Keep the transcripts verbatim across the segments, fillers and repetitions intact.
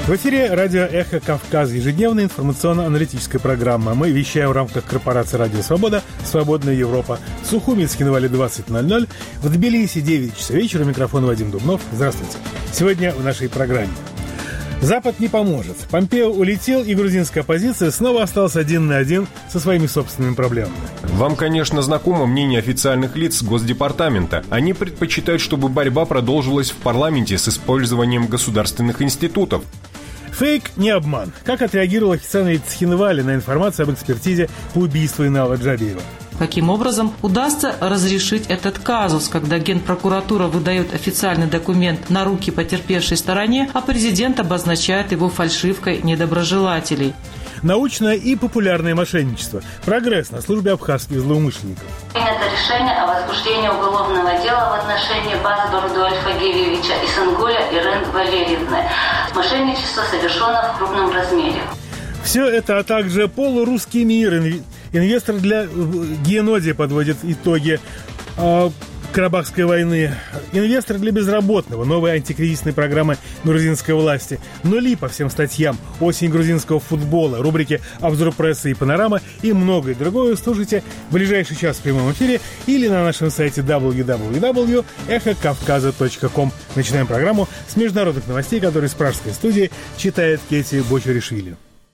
В эфире радио «Эхо Кавказа», ежедневная информационно-аналитическая программа. Мы вещаем в рамках корпорации «Радио Свобода», «Свободная Европа». В Сухуминске на Вале двадцать ноль ноль, в Тбилиси девять часов вечера. Микрофон Вадим Дубнов. Здравствуйте. Сегодня в нашей программе. Запад не поможет. Помпео улетел, и грузинская оппозиция снова осталась один на один со своими собственными проблемами. Вам, конечно, знакомо мнение официальных лиц Госдепартамента. Они предпочитают, чтобы борьба продолжилась в парламенте с использованием государственных институтов. Фейк не обман. Как отреагировал официальный Цхинвали на информацию об экспертизе по убийству Инала Джабиева? Каким образом удастся разрешить этот казус, когда Генпрокуратура выдает официальный документ на руки потерпевшей стороне, а президент обозначает его фальшивкой недоброжелателей? Научное и популярное мошенничество. Прогресс на службе абхазских злоумышленников. Принято решение о возбуждении уголовного дела в отношении Базбора Дуальфа Гевевича и Сангуля Ирен Валерьевны. Мошенничество совершено в крупном размере. Все это, а также полурусский мир. Инвестор для Генодия подводит итоги э, Карабахской войны. Инвестор для безработного. Новые антикризисные программы грузинской власти. Нули по всем статьям. Осень грузинского футбола. Рубрики «Обзор прессы» и «Панорама» и многое другое слушайте в ближайший час в прямом эфире или на нашем сайте дабл ю дабл ю дабл ю точка эхо кавказа точка ком. Начинаем программу с международных новостей, которые с пражской студии читает Кетти Бочаришвили.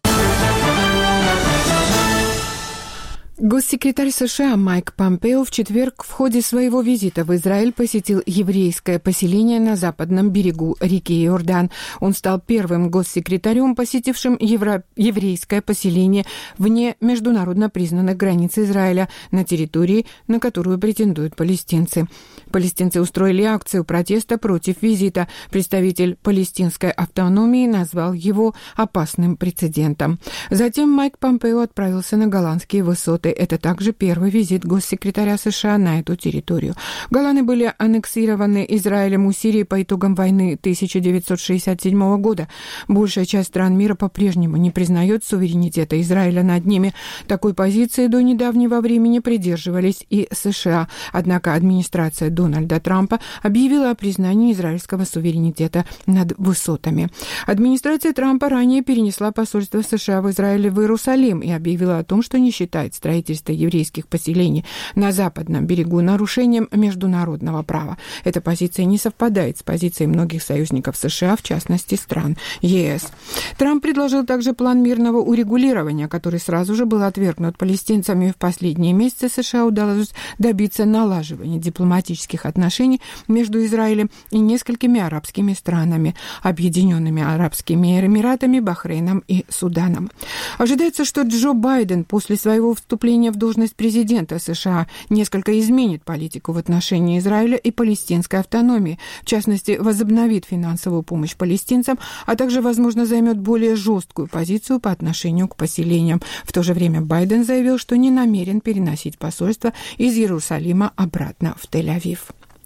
Госсекретарь США Майк Помпео в четверг в ходе своего визита в Израиль посетил еврейское поселение на западном берегу реки Иордан. Он стал первым госсекретарем, посетившим евро... еврейское поселение вне международно признанных границ Израиля, на территории, на которую претендуют палестинцы. Палестинцы устроили акцию протеста против визита. Представитель палестинской автономии назвал его опасным прецедентом. Затем Майк Помпео отправился на голландские высоты. Это также первый визит госсекретаря США на эту территорию. Голланы были аннексированы Израилем у Сирии по итогам войны тысяча девятьсот шестьдесят седьмого года. Большая часть стран мира по-прежнему не признает суверенитета Израиля над ними. Такой позиции до недавнего времени придерживались и США. Однако администрация Дональда Трампа объявила о признании израильского суверенитета над высотами. Администрация Трампа ранее перенесла посольство США в Израиле в Иерусалим и объявила о том, что не считает строительство строительство еврейских поселений на западном берегу нарушением международного права. Эта позиция не совпадает с позицией многих союзников США, в частности, стран ЕС. Трамп предложил также план мирного урегулирования, который сразу же был отвергнут палестинцами. В последние месяцы США удалось добиться налаживания дипломатических отношений между Израилем и несколькими арабскими странами, Объединенными Арабскими Эмиратами, Бахрейном и Суданом. Ожидается, что Джо Байден после своего вступления в должность президента США несколько изменит политику в отношении Израиля и палестинской автономии, в частности, возобновит финансовую помощь палестинцам, а также, возможно, займет более жесткую позицию по отношению к поселениям. В то же время Байден заявил, что не намерен переносить посольство из Иерусалима обратно в Тель-Авив.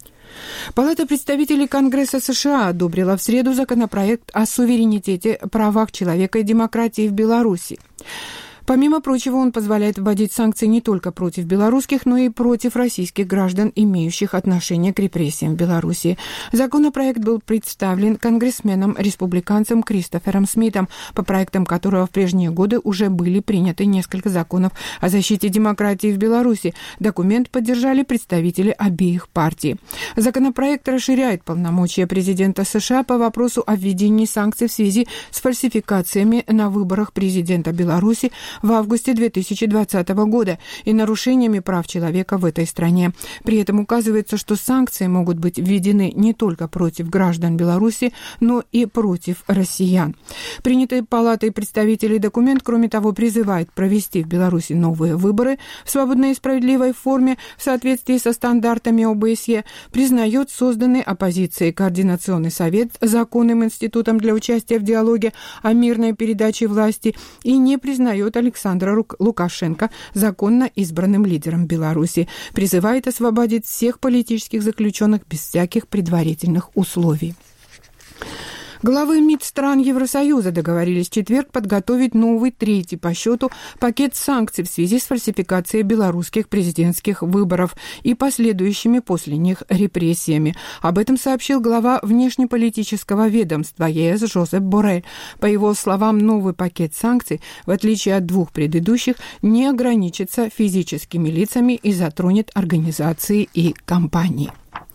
Палата представителей Конгресса США одобрила в среду законопроект о суверенитете, правах человека и демократии в Беларуси. Помимо прочего, он позволяет вводить санкции не только против белорусских, но и против российских граждан, имеющих отношение к репрессиям в Беларуси. Законопроект был представлен конгрессменом-республиканцем Кристофером Смитом, по проектам которого в прежние годы уже были приняты несколько законов о защите демократии в Беларуси. Документ поддержали представители обеих партий. Законопроект расширяет полномочия президента США по вопросу о введении санкций в связи с фальсификациями на выборах президента Беларуси в августе две тысячи двадцатого года и нарушениями прав человека в этой стране. При этом указывается, что санкции могут быть введены не только против граждан Беларуси, но и против россиян. Принятый Палатой представителей документ, кроме того, призывает провести в Беларуси новые выборы в свободной и справедливой форме в соответствии со стандартами О Бэ Эс Е, признает созданный оппозицией Координационный совет законным институтом для участия в диалоге о мирной передаче власти и не признает Александра Лукашенко законно избранным лидером Беларуси, призывает освободить всех политических заключенных без всяких предварительных условий. Главы МИД стран Евросоюза договорились в четверг подготовить новый, третий по счету, пакет санкций в связи с фальсификацией белорусских президентских выборов и последующими после них репрессиями. Об этом сообщил глава внешнеполитического ведомства ЕС Жозеп Боррель. По его словам, новый пакет санкций, в отличие от двух предыдущих, не ограничится физическими лицами и затронет организации и компании.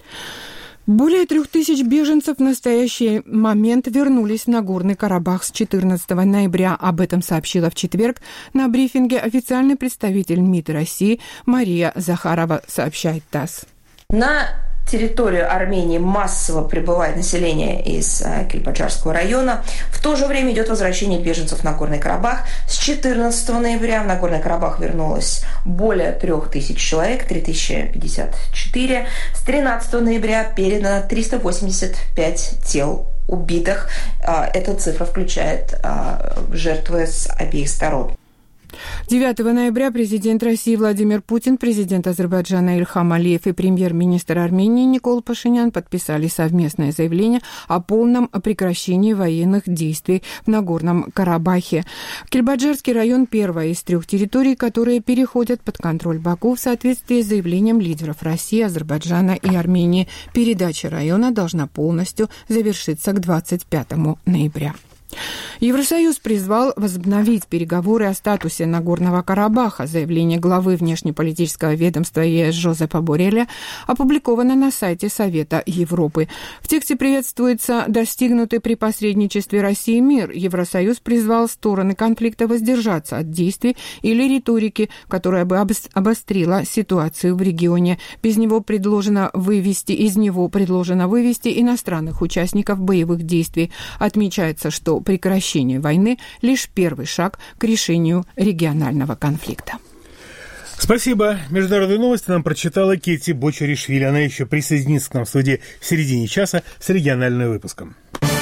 Более трех тысяч беженцев в настоящий момент вернулись в Нагорный Карабах с четырнадцатого ноября. Об этом сообщила в четверг на брифинге официальный представитель МИД России Мария Захарова, сообщает ТАСС. На территорию Армении массово прибывает население из Кельбаджарского района. В то же время идет возвращение беженцев в Нагорный Карабах. С четырнадцатого ноября в Нагорный Карабах вернулось более трех тысяч человек, три тысячи пятьдесят четыре. С тринадцатого ноября передано триста восемьдесят пять тел убитых. Эта цифра включает жертвы с обеих сторон. девятого ноября президент России Владимир Путин, президент Азербайджана Ильхам Алиев и премьер-министр Армении Никол Пашинян подписали совместное заявление о полном прекращении военных действий в Нагорном Карабахе. Кельбаджарский район – первая из трех территорий, которые переходят под контроль Баку в соответствии с заявлением лидеров России, Азербайджана и Армении. Передача района должна полностью завершиться к двадцать пятому ноября. Евросоюз призвал возобновить переговоры о статусе Нагорного Карабаха. Заявление главы внешнеполитического ведомства ЕС Жозепа Борреля опубликовано на сайте Совета Европы. В тексте приветствуется достигнутый при посредничестве России мир. Евросоюз призвал стороны конфликта воздержаться от действий или риторики, которая бы обострила ситуацию в регионе. Без него предложено вывести, из него предложено вывести иностранных участников боевых действий. Отмечается, что прекращение войны – лишь первый шаг к решению регионального конфликта. Спасибо. Международные новости нам прочитала Кетти Бочаришвили. Она еще присоединится к нам в студии в середине часа с региональным выпуском.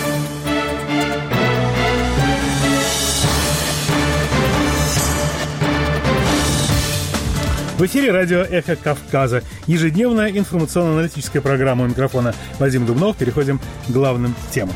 В эфире радио «Эхо Кавказа». Ежедневная информационно-аналитическая программа. У микрофона Вадим Дубнов. Переходим к главным темам.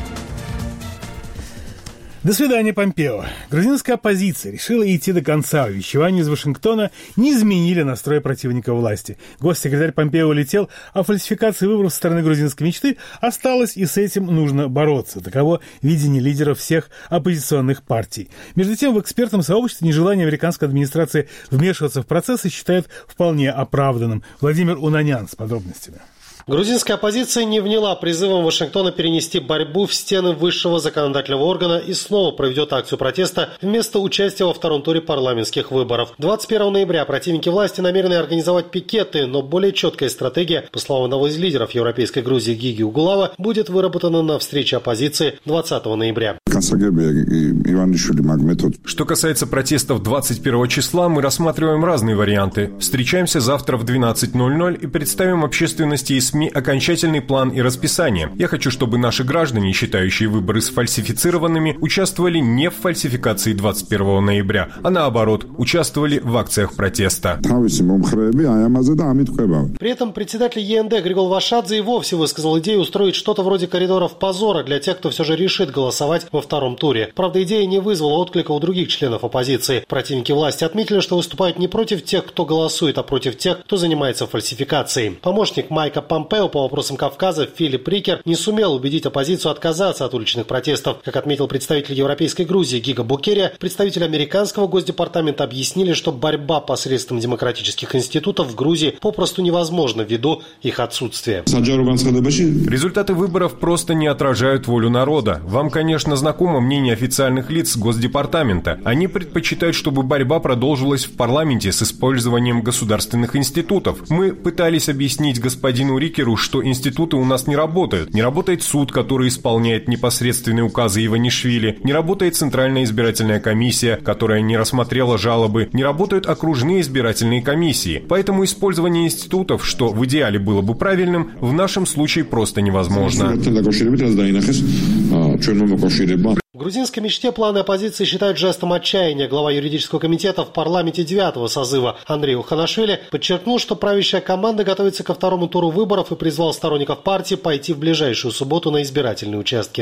До свидания, Помпео. Грузинская оппозиция решила идти до конца. Увещевания из Вашингтона не изменили настрой противника власти. Госсекретарь Помпео улетел, а фальсификация выборов со стороны грузинской мечты осталась, и с этим нужно бороться. Таково видение лидеров всех оппозиционных партий. Между тем, в экспертном сообществе нежелание американской администрации вмешиваться в процессы считают вполне оправданным. Владимир Унанян с подробностями. Грузинская оппозиция не вняла призывом Вашингтона перенести борьбу в стены высшего законодательного органа и снова проведет акцию протеста вместо участия во втором туре парламентских выборов. двадцать первого ноября противники власти намерены организовать пикеты, но более четкая стратегия, по словам одного из лидеров Европейской Грузии Гиги Угулава, будет выработана на встрече оппозиции двадцатого ноября. Что касается протестов двадцать первого числа, мы рассматриваем разные варианты. Встречаемся завтра в двенадцать ноль ноль и представим общественности и СМИ окончательный план и расписание. Я хочу, чтобы наши граждане, считающие выборы сфальсифицированными, участвовали не в фальсификации двадцать первого ноября, а наоборот, участвовали в акциях протеста. При этом председатель ЕНД Григол Вашадзе и вовсе высказал идею устроить что-то вроде коридоров позора для тех, кто все же решит голосовать во втором туре. Правда, идея не вызвала отклика у других членов оппозиции. Противники власти отметили, что выступают не против тех, кто голосует, а против тех, кто занимается фальсификацией. Помощник Майка Помпео по вопросам Кавказа Филипп Рикер не сумел убедить оппозицию отказаться от уличных протестов. Как отметил представитель Европейской Грузии Гига Букерия, представители американского госдепартамента объяснили, что борьба посредством демократических институтов в Грузии попросту невозможна ввиду их отсутствия. Результаты выборов просто не отражают волю народа. Вам, конечно, знакомо мнение официальных лиц Госдепартамента. Они предпочитают, чтобы борьба продолжилась в парламенте с использованием государственных институтов. Мы пытались объяснить господину Рикеру, что институты у нас не работают. Не работает суд, который исполняет непосредственные указы Иванишвили. Не работает Центральная избирательная комиссия, которая не рассмотрела жалобы. Не работают окружные избирательные комиссии. Поэтому использование институтов, что в идеале было бы правильным, в нашем случае просто невозможно. В грузинской мечте планы оппозиции считают жестом отчаяния. Глава юридического комитета в парламенте девятого созыва Андрей Уханашвили подчеркнул, что правящая команда готовится ко второму туру выборов и призвал сторонников партии пойти в ближайшую субботу на избирательные участки.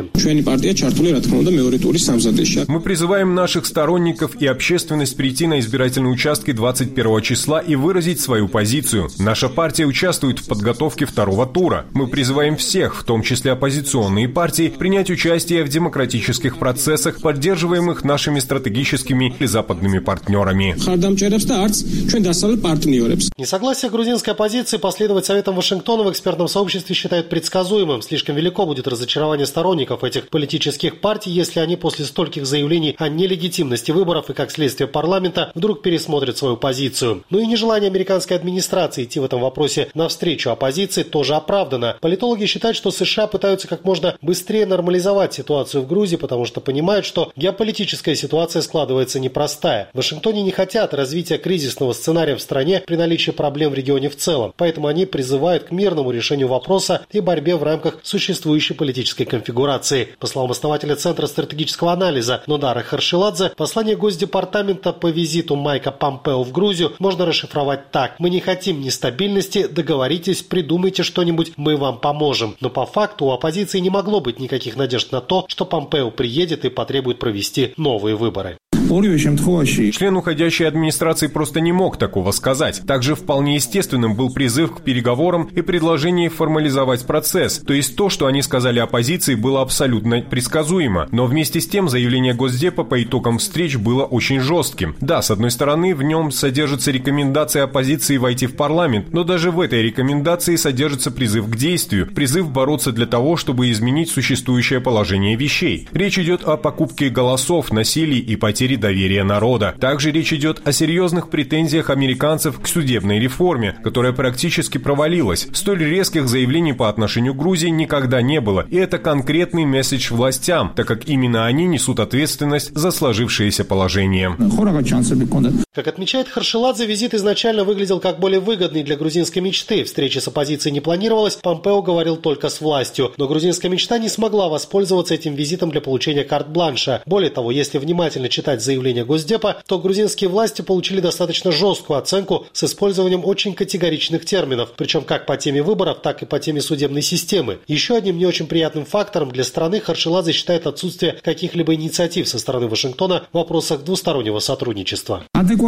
Мы призываем наших сторонников и общественность прийти на избирательные участки двадцать первого числа и выразить свою позицию. Наша партия участвует в подготовке второго тура. Мы призываем всех, в том числе оппозиционные партии, принять участие в демократических процессах, поддерживаемых нашими стратегическими и западными партнерами. Несогласие грузинской оппозиции последовать советам Вашингтона в экспертном сообществе считают предсказуемым. Слишком велико будет разочарование сторонников этих политических партий, если они после стольких заявлений о нелегитимности выборов и, как следствие парламента, вдруг пересмотрят свою позицию. Но и нежелание американской администрации идти в этом вопросе навстречу оппозиции тоже оправдано. Политологи считают, что США пытаются как можно быстрее нормализовать ситуацию в Грузии, потому что понимают, что геополитическая ситуация складывается непростая. В Вашингтоне не хотят развития кризисного сценария в стране при наличии проблем в регионе в целом. Поэтому они призывают к мирному решению вопроса и борьбе в рамках существующей политической конфигурации. По словам основателя Центра стратегического анализа Нодара Харшиладзе, послание Госдепартамента по визиту Майка Помпео в Грузию можно расшифровать так: «Мы не хотим нестабильности, договоритесь, придумайте что-нибудь, мы вам поможем». Но по факту у оппозиции не могло быть никаких надежд на то, что Помпео приедет и потребует провести новые выборы. Член уходящей администрации просто не мог такого сказать. Также вполне естественным был призыв к переговорам и предложение формализовать процесс. То есть то, что они сказали оппозиции, было абсолютно предсказуемо. Но вместе с тем заявление Госдепа по итогам встреч было очень жестким. Да, с одной стороны, в нем содержится рекомендация оппозиции войти в парламент, но даже в этой рекомендации содержится призыв к действию, призыв бороться для того, чтобы изменить существующее положение вещей. Речь идет о покупке голосов, насилии и потере доверия народа. Также речь идет о серьезных претензиях американцев к судебной реформе, которая практически провалилась. Столь резких заявлений по отношению к Грузии никогда не было, и это конкретный месседж властям, так как именно они несут ответственность за сложившееся положение. Как отмечает Харшиладзе, визит изначально выглядел как более выгодный для грузинской мечты. Встречи с оппозицией не планировалось, Помпео говорил только с властью. Но грузинская мечта не смогла воспользоваться этим визитом для получения карт-бланша. Более того, если внимательно читать заявление Госдепа, то грузинские власти получили достаточно жесткую оценку с использованием очень категоричных терминов, причем как по теме выборов, так и по теме судебной системы. Еще одним не очень приятным фактором для страны Харшиладзе считает отсутствие каких-либо инициатив со стороны Вашингтона в вопросах двустороннего сотрудничества.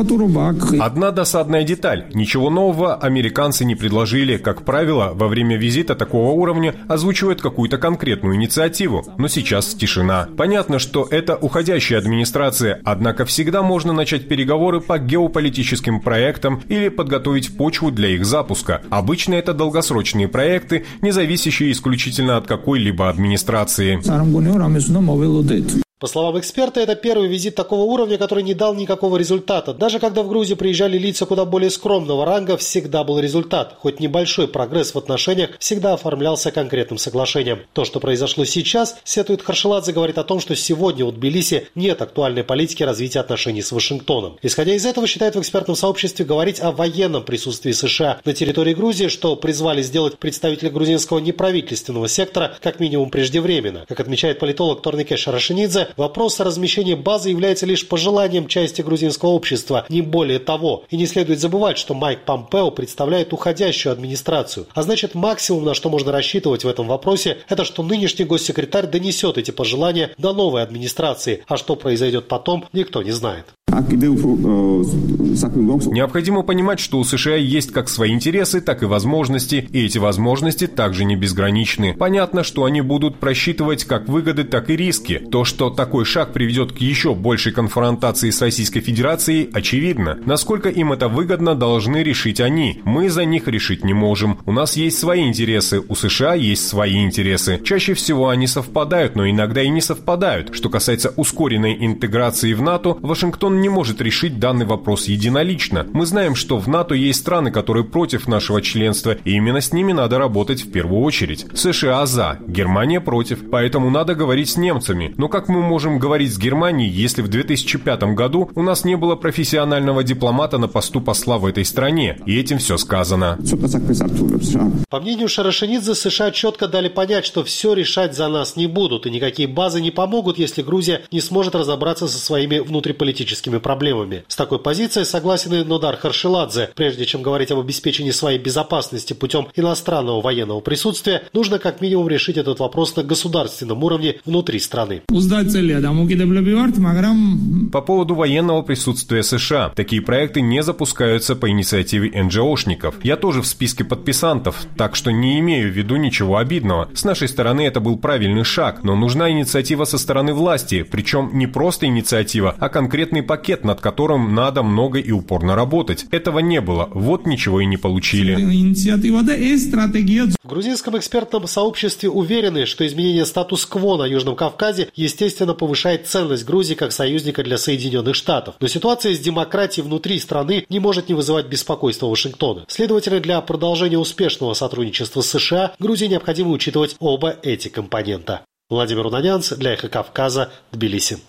Одна досадная деталь. Ничего нового американцы не предложили. Как правило, во время визита такого уровня озвучивают какую-то конкретную инициативу. Но сейчас тишина. Понятно, что это уходящая администрация, однако всегда можно начать переговоры по геополитическим проектам или подготовить почву для их запуска. Обычно это долгосрочные проекты, не зависящие исключительно от какой-либо администрации. По словам эксперта, это первый визит такого уровня, который не дал никакого результата. Даже когда в Грузию приезжали лица куда более скромного ранга, всегда был результат. Хоть небольшой прогресс в отношениях всегда оформлялся конкретным соглашением. То, что произошло сейчас, сетует Харшиладзе, говорит о том, что сегодня у Тбилиси нет актуальной политики развития отношений с Вашингтоном. Исходя из этого, считают в экспертном сообществе, говорить о военном присутствии США на территории Грузии, что призвали сделать представители грузинского неправительственного сектора, как минимум преждевременно. Как отмечает политолог Торникеш Шарашинидзе, вопрос о размещении базы является лишь пожеланием части грузинского общества, не более того. И не следует забывать, что Майк Помпео представляет уходящую администрацию. А значит, максимум, на что можно рассчитывать в этом вопросе, это что нынешний госсекретарь донесет эти пожелания до новой администрации. А что произойдет потом, никто не знает. Необходимо понимать, что у США есть как свои интересы, так и возможности, и эти возможности также не безграничны. Понятно, что они будут просчитывать как выгоды, так и риски. То, что такой шаг приведет к еще большей конфронтации с Российской Федерацией, очевидно. Насколько им это выгодно, должны решить они. Мы за них решить не можем. У нас есть свои интересы, у США есть свои интересы. Чаще всего они совпадают, но иногда и не совпадают. Что касается ускоренной интеграции в НАТО, Вашингтон не может решить данный вопрос единолично. Мы знаем, что в НАТО есть страны, которые против нашего членства, и именно с ними надо работать в первую очередь. США за, Германия против, поэтому надо говорить с немцами. Но как мы можем говорить с Германией, если в две тысячи пятом году у нас не было профессионального дипломата на посту посла в этой стране? И этим все сказано. По мнению Шарашенидзе, США четко дали понять, что все решать за нас не будут, и никакие базы не помогут, если Грузия не сможет разобраться со своими внутриполитическими проблемами. С такой позицией согласен и Нодар Харшеладзе. Прежде чем говорить об обеспечении своей безопасности путем иностранного военного присутствия, нужно как минимум решить этот вопрос на государственном уровне внутри страны. По поводу военного присутствия США. Такие проекты не запускаются по инициативе эн джи о-шников. Я тоже в списке подписантов, так что не имею в виду ничего обидного. С нашей стороны это был правильный шаг, но нужна инициатива со стороны власти, причем не просто инициатива, а конкретный пакет, над которым надо много и упорно работать. Этого не было, вот ничего и не получили. В грузинском экспертном сообществе уверены, что изменение статус-кво на Южном Кавказе естественно повышает ценность Грузии как союзника для Соединенных Штатов. Но ситуация с демократией внутри страны не может не вызывать беспокойства Вашингтона. Следовательно, для продолжения успешного сотрудничества с США Грузии необходимо учитывать оба эти компонента. Владимир Унанянц для «Эхо Кавказа», Тбилиси.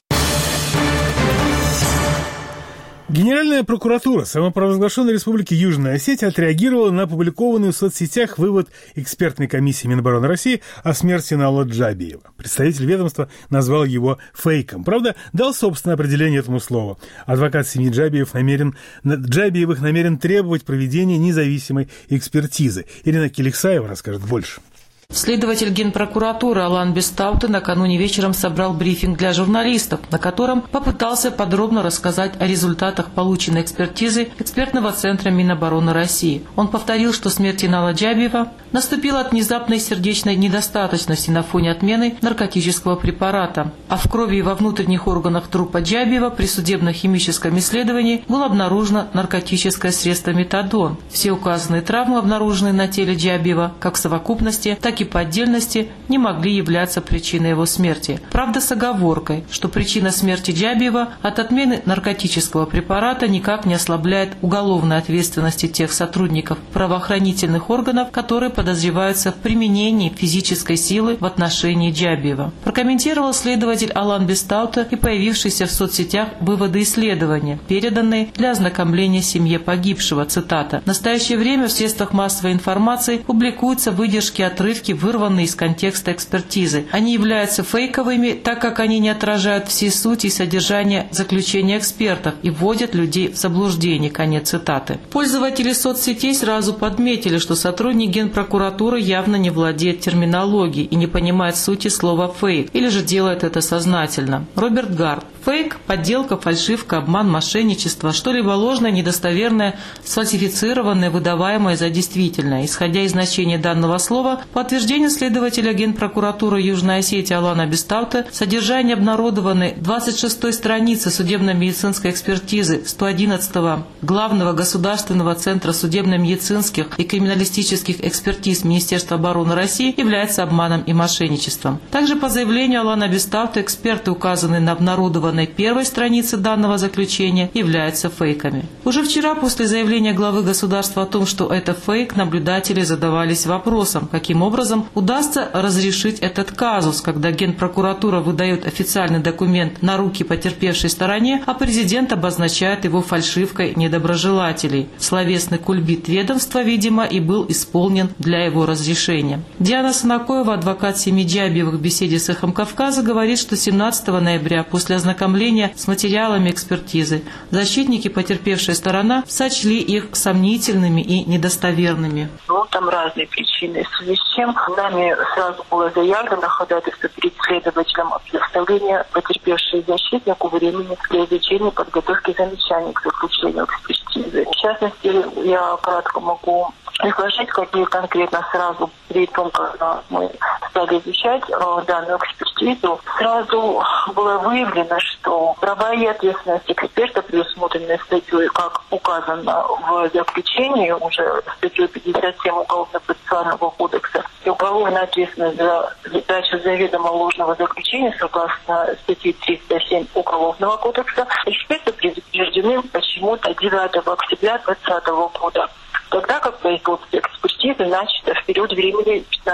Генеральная прокуратура самопровозглашенной Республики Южная Осетия отреагировала на опубликованный в соцсетях вывод экспертной комиссии Минобороны России о смерти Нала Джабиева. Представитель ведомства назвал его фейком. Правда, дал собственное определение этому слову. Адвокат семьи Джабиев намерен, Джабиевых намерен требовать проведения независимой экспертизы. Ирина Келексаева расскажет больше. Следователь Генпрокуратуры Алан Бестауте накануне вечером собрал брифинг для журналистов, на котором попытался подробно рассказать о результатах полученной экспертизы экспертного центра Минобороны России. Он повторил, что смерть Нала Джабиева наступила от внезапной сердечной недостаточности на фоне отмены наркотического препарата, а в крови и во внутренних органах трупа Джабиева при судебно-химическом исследовании было обнаружено наркотическое средство метадон. Все указанные травмы, обнаруженные на теле Джабиева, как в совокупности, так и по отдельности, не могли являться причиной его смерти. Правда, с оговоркой, что причина смерти Джабиева от отмены наркотического препарата никак не ослабляет уголовной ответственности тех сотрудников правоохранительных органов, которые подозреваются в применении физической силы в отношении Джабиева. Прокомментировал следователь Алан Бестауте и появившиеся в соцсетях выводы исследования, переданные для ознакомления семье погибшего. Цитата. «В настоящее время в средствах массовой информации публикуются выдержки, отрывки, вырванные из контекста экспертизы. Они являются фейковыми, так как они не отражают всей сути и содержания заключения экспертов и вводят людей в заблуждение». Конец цитаты. Пользователи соцсетей сразу подметили, что сотрудник Генпрокуратуры явно не владеет терминологией и не понимает сути слова «фейк», или же делает это сознательно. Роберт Гард. Фейк – подделка, фальшивка, обман, мошенничество, что-либо ложное, недостоверное, сфальсифицированное, выдаваемое за действительное. Исходя из значения данного слова, по утверждению следователя Генпрокуратуры Южной Осетии Алана Бестауте, содержание обнародованной двадцать шестой страницы судебно-медицинской экспертизы сто одиннадцатого Главного государственного центра судебно-медицинских и криминалистических экспертиз Министерства обороны России является обманом и мошенничеством. Также по заявлению Алана Бестауте эксперты, указанные на обнародованной первой странице данного заключения, являются фейками. Уже вчера, после заявления главы государства о том, что это фейк, наблюдатели задавались вопросом, каким образом удастся разрешить этот казус, когда Генпрокуратура выдает официальный документ на руки потерпевшей стороне, а президент обозначает его фальшивкой недоброжелателей. Словесный кульбит ведомства, видимо, и был исполнен для его разрешения. Диана Санакоева, адвокат семьи Джабиевых, в беседе с «Эхом Кавказа» говорит, что семнадцатого ноября, после ознакомления с материалами экспертизы, защитники потерпевшей сторона сочли их сомнительными и недостоверными. Ну, там разные причины, в связи с чем нами сразу было заявлено ходатайство перед следователем о предоставлении потерпевшей защитнику времени для изучения подготовки замечаний к заключению экспертизы. В частности, я кратко могу изложить, какие конкретно сразу при том, когда мы стали изучать э, данную экспертизу, сразу было выявлено, что права и ответственность эксперта, предусмотренные статьей, как указано в заключении, уже статьей пятьдесят семь Уголовно-процессуального кодекса, и уголовная ответственность за дачу заведомо ложного заключения, согласно статье триста семь Уголовного кодекса, эксперты предупреждены почему-то девятого октября двадцатого года. Тогда как производство экспертизы начато в период времени пятнадцать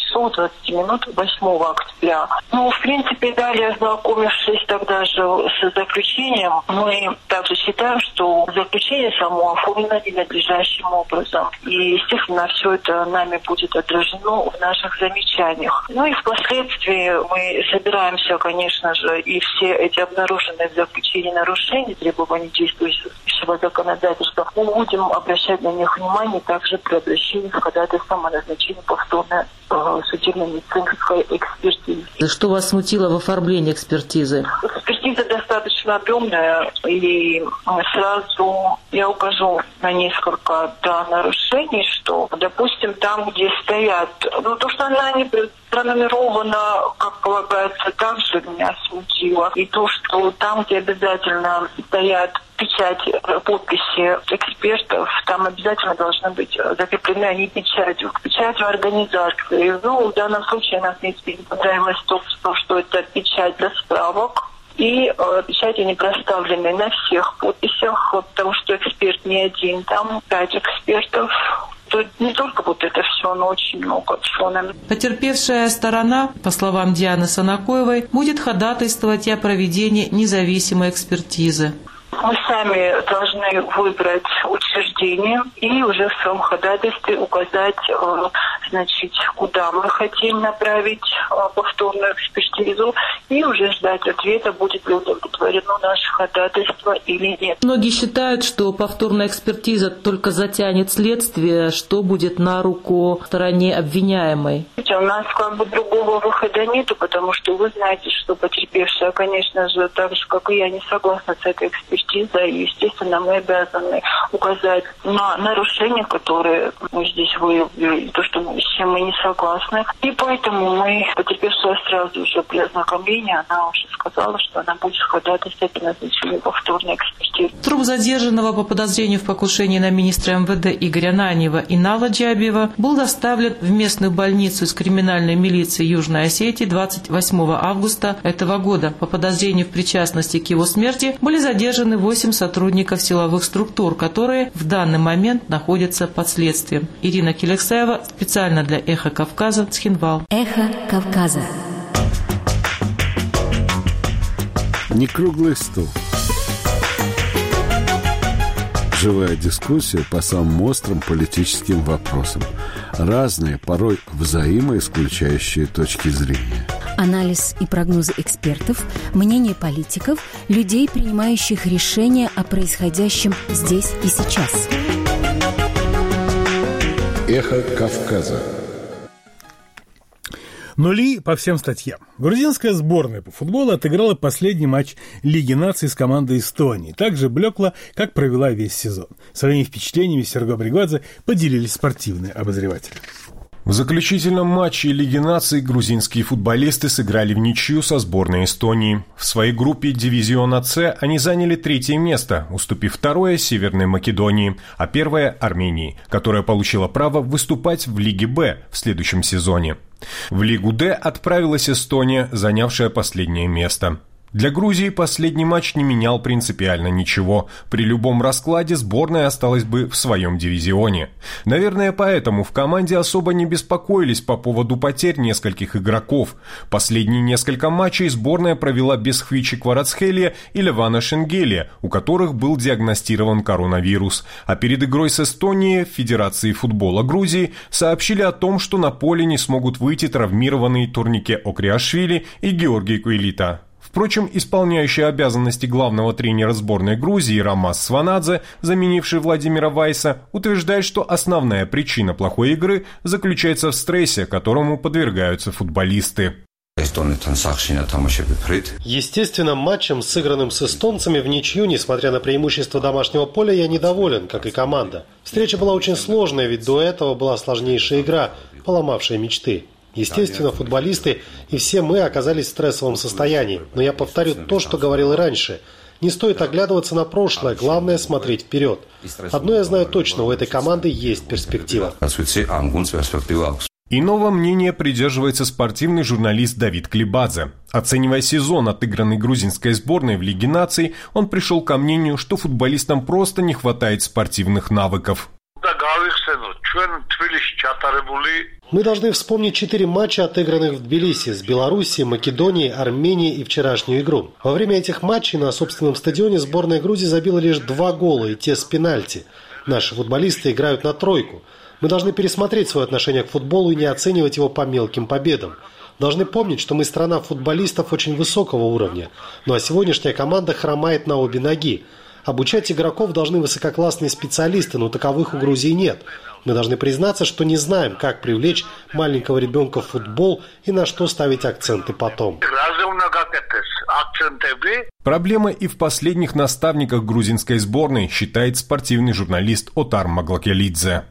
часов двадцать минут восьмого октября. Ну, в принципе, далее, ознакомившись тогда же с заключением, мы также считаем, что заключение само оформлено ненадлежащим образом. И, естественно, все это нами будет отражено в наших замечаниях. Ну и впоследствии мы собираемся, конечно же, и все эти обнаруженные в заключении нарушения требований действующего законодательства, мы будем обращать на них внимание также при обращении с ходатайством о назначении повторной э, судебно-медицинской экспертизы. Что вас смутило в оформлении экспертизы? Экспертиза достаточно объемная, и сразу я укажу на несколько да, нарушений, что, допустим, там, где стоят, ну, то, что она не пронумерована, как полагается, также меня смутило. И то, что там, где обязательно стоят печать, подписи экспертов, там обязательно должны быть закреплены они печатью. Печатью организации. Ну, в данном случае нам, в принципе, не понравилось то, что это печать для справок. И э, печати не проставлены на всех подписях, потому что эксперт не один, там пять экспертов. То не только вот это все, но очень много чего. Потерпевшая сторона, по словам Дианы Санакоевой, будет ходатайствовать о проведении независимой экспертизы. Мы сами должны выбрать учреждение и уже в своем ходатайстве указать, значит, куда мы хотим направить повторную экспертизу и уже ждать ответа, будет ли удовлетворено наше ходатайство или нет. Многие считают, что повторная экспертиза только затянет следствие, что будет на руку стороне обвиняемой. У нас как бы другого выхода нету, потому что вы знаете, что потерпевшая, конечно же, так же, как и я, не согласна с этой экспертизой. И, естественно, мы обязаны указать на нарушения, которые мы здесь выявили, то, что мы, с чем мы не согласны. И поэтому мы, потерпевшая сразу же при ознакомлении, она уже сказала, что она будет ходатайствовать о назначении повторной экспертизы. Труп задержанного по подозрению в покушении на министра эм вэ дэ Игоря Нанева и Нала Джабиева был доставлен в местную больницу из криминальной милиции Южной Осетии двадцать восьмого августа этого года. По подозрению в причастности к его смерти были задержаны восемь сотрудников силовых структур, которые в данный момент находятся под следствием. Ирина Келексаева специально для «Эхо Кавказа», Цхинвал. «Эхо Кавказа». Не круглый стол. Живая дискуссия по самым острым политическим вопросам. Разные, порой взаимоисключающие точки зрения. Анализ и прогнозы экспертов, мнение политиков, людей, принимающих решения о происходящем здесь и сейчас. Эхо Кавказа. Нули по всем статьям. Грузинская сборная по футболу отыграла последний матч Лиги наций с командой Эстонии. Также блекла, как провела весь сезон. Своими впечатлениями Серго Бригвадзе поделились спортивные обозреватели. В заключительном матче Лиги наций грузинские футболисты сыграли в ничью со сборной Эстонии. В своей группе дивизиона С они заняли третье место, уступив второе Северной Македонии, а первое Армении, которая получила право выступать в Лиге Б в следующем сезоне. В Лигу Д отправилась Эстония, занявшая последнее место. Для Грузии последний матч не менял принципиально ничего. При любом раскладе сборная осталась бы в своем дивизионе. Наверное, поэтому в команде особо не беспокоились по поводу потерь нескольких игроков. Последние несколько матчей сборная провела без Хвичи Кварацхелия и Левана Шенгелия, у которых был диагностирован коронавирус. А перед игрой с Эстонией в Федерации футбола Грузии сообщили о том, что на поле не смогут выйти травмированные Турнике Окриашвили и Георгий Куэлита. Впрочем, исполняющий обязанности главного тренера сборной Грузии Рамаз Сванадзе, заменивший Владимира Вайса, утверждает, что основная причина плохой игры заключается в стрессе, которому подвергаются футболисты. Естественно, матчем, сыгранным с эстонцами в ничью, несмотря на преимущество домашнего поля, я недоволен, как и команда. Встреча была очень сложная, ведь до этого была сложнейшая игра, поломавшая мечты. Естественно, футболисты и все мы оказались в стрессовом состоянии. Но я повторю то, что говорил и раньше. Не стоит оглядываться на прошлое, главное смотреть вперед. Одно я знаю точно, у этой команды есть перспектива. Иного мнения придерживается спортивный журналист Давид Клибадзе. Оценивая сезон, отыгранный грузинской сборной в Лиге наций, он пришел ко мнению, что футболистам просто не хватает спортивных навыков. Мы должны вспомнить четыре матча, отыгранных в Тбилиси, с Белоруссией, Македонией, Арменией и вчерашнюю игру. Во время этих матчей на собственном стадионе сборная Грузии забила лишь два гола, и те с пенальти. Наши футболисты играют на тройку. Мы должны пересмотреть свое отношение к футболу и не оценивать его по мелким победам. Должны помнить, что мы страна футболистов очень высокого уровня. Ну а сегодняшняя команда хромает на обе ноги. Обучать игроков должны высококлассные специалисты, но таковых у Грузии нет. Мы должны признаться, что не знаем, как привлечь маленького ребенка в футбол и на что ставить акценты потом. Проблема и в последних наставниках грузинской сборной, считает спортивный журналист Отар Маглакелидзе.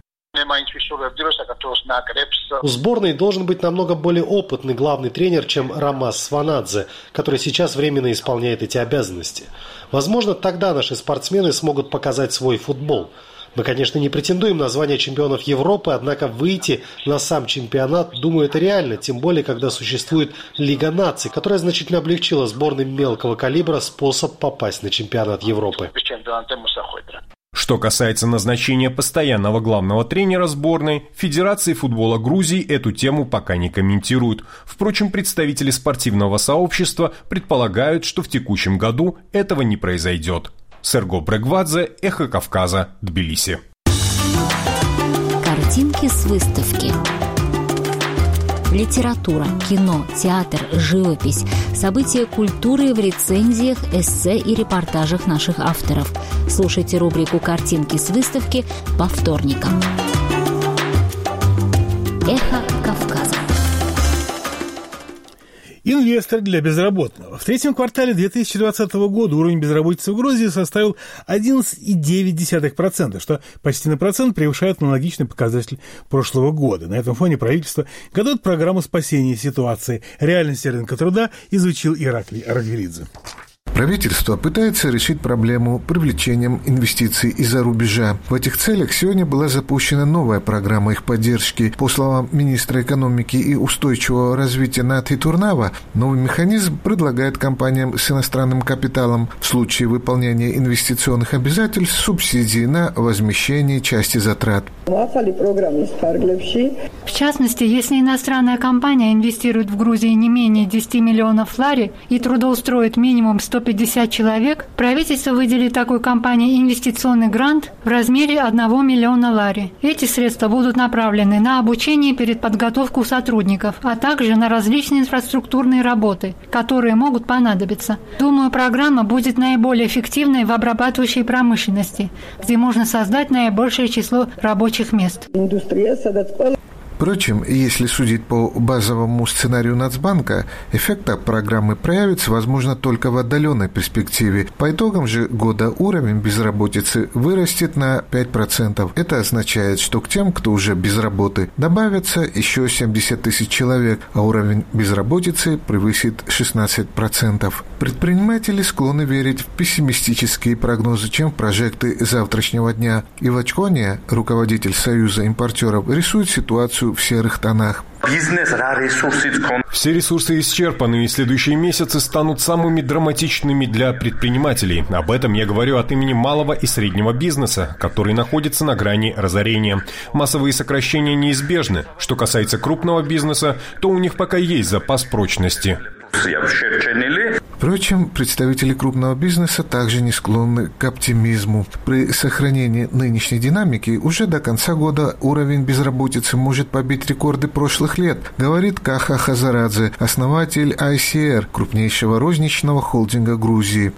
У сборной должен быть намного более опытный главный тренер, чем Рамаз Сванадзе, который сейчас временно исполняет эти обязанности. Возможно, тогда наши спортсмены смогут показать свой футбол. Мы, конечно, не претендуем на звание чемпионов Европы, однако выйти на сам чемпионат, думаю, это реально, тем более, когда существует Лига наций, которая значительно облегчила сборным мелкого калибра способ попасть на чемпионат Европы. Что касается назначения постоянного главного тренера сборной, Федерации футбола Грузии эту тему пока не комментируют. Впрочем, представители спортивного сообщества предполагают, что в текущем году этого не произойдет. Серго Брегвадзе, Эхо Кавказа, Тбилиси. Картинки с выставки. Литература, кино, театр, живопись, события культуры в рецензиях, эссе и репортажах наших авторов. Слушайте рубрику «Картинки с выставки» по вторникам. Эхо Кавказа. Инвестор для безработного. В третьем квартале две тысячи двадцатого года уровень безработицы в Грузии составил одиннадцать целых девять десятых процента, что почти на процент превышает аналогичный показатель прошлого года. На этом фоне правительство готовит программу спасения ситуации. Реальности рынка труда изучил Ираклий Аргелидзе. Правительство пытается решить проблему привлечением инвестиций из-за рубежа. В этих целях сегодня была запущена новая программа их поддержки. По словам министра экономики и устойчивого развития Нати Турнава, новый механизм предлагает компаниям с иностранным капиталом в случае выполнения инвестиционных обязательств субсидии на возмещение части затрат. В частности, если иностранная компания инвестирует в Грузии не менее десять миллионов лари и трудоустроит минимум сто пятьдесят человек, правительство выделит такой компании инвестиционный грант в размере одного миллиона лари. Эти средства будут направлены на обучение перед подготовку сотрудников, а также на различные инфраструктурные работы, которые могут понадобиться. Думаю, программа будет наиболее эффективной в обрабатывающей промышленности, где можно создать наибольшее число рабочих мест. Впрочем, если судить по базовому сценарию Нацбанка, эффект от программы проявится, возможно, только в отдаленной перспективе. По итогам же года уровень безработицы вырастет на пять процентов. Это означает, что к тем, кто уже без работы, добавится еще семьдесят тысяч человек, а уровень безработицы превысит шестнадцать процентов. Предприниматели склонны верить в пессимистические прогнозы, чем в прожекты завтрашнего дня. Ивачкония, руководитель Союза импортеров, рисует ситуацию в серых тонах. Все ресурсы исчерпаны, и следующие месяцы станут самыми драматичными для предпринимателей. Об этом я говорю от имени малого и среднего бизнеса, который находится на грани разорения. Массовые сокращения неизбежны. Что касается крупного бизнеса, то у них пока есть запас прочности. Впрочем, представители крупного бизнеса также не склонны к оптимизму. При сохранении нынешней динамики уже до конца года уровень безработицы может побить рекорды прошлых лет, говорит Каха Хазарадзе, основатель ай си эр, крупнейшего розничного холдинга Грузии.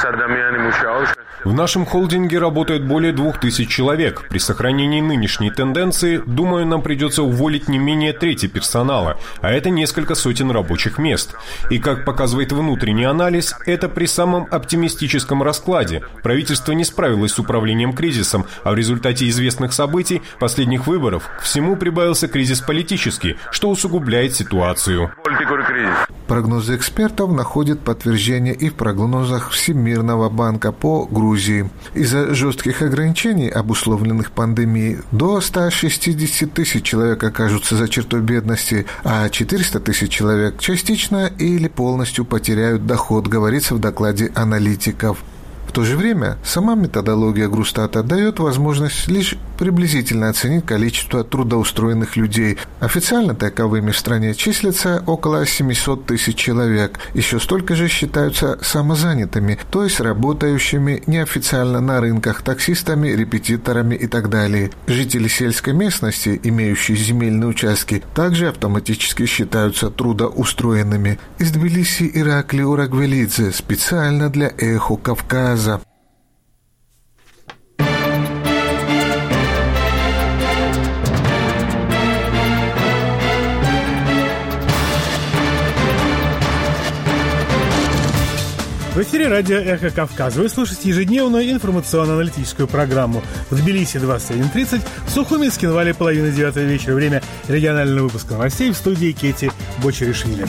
В нашем холдинге работает более двух тысяч человек. При сохранении нынешней тенденции, думаю, нам придется уволить не менее трети персонала, а это несколько сотен рабочих мест. И, как показывает внутренний анализ, это при самом оптимистическом раскладе. Правительство не справилось с управлением кризисом, а в результате известных событий, последних выборов, к всему прибавился кризис политический, что усугубляет ситуацию. Прогнозы экспертов находят подтверждение и в прогнозах Всемирного банка по Грузии. Из-за жестких ограничений, обусловленных пандемией, до ста шестидесяти тысяч человек окажутся за чертой бедности, а четыреста тысяч человек частично или полностью потеряют доход, говорится в докладе аналитиков. В то же время сама методология Грустата дает возможность лишь приблизительно оценить количество трудоустроенных людей. Официально таковыми в стране числятся около семьсот тысяч человек. Еще столько же считаются самозанятыми, то есть работающими неофициально на рынках, таксистами, репетиторами и так далее. Жители сельской местности, имеющие земельные участки, также автоматически считаются трудоустроенными. Из Тбилиси Иракли Урагвелидзе специально для «Эхо Кавказа». В эфире радио «Эхо Кавказа». Вы слушаете ежедневную информационно-аналитическую программу. В Тбилиси двадцать один тридцать, в Сухуми, Скинвале половина девятого вечера. Время регионального выпуска новостей в студии Кети Бочеришвили.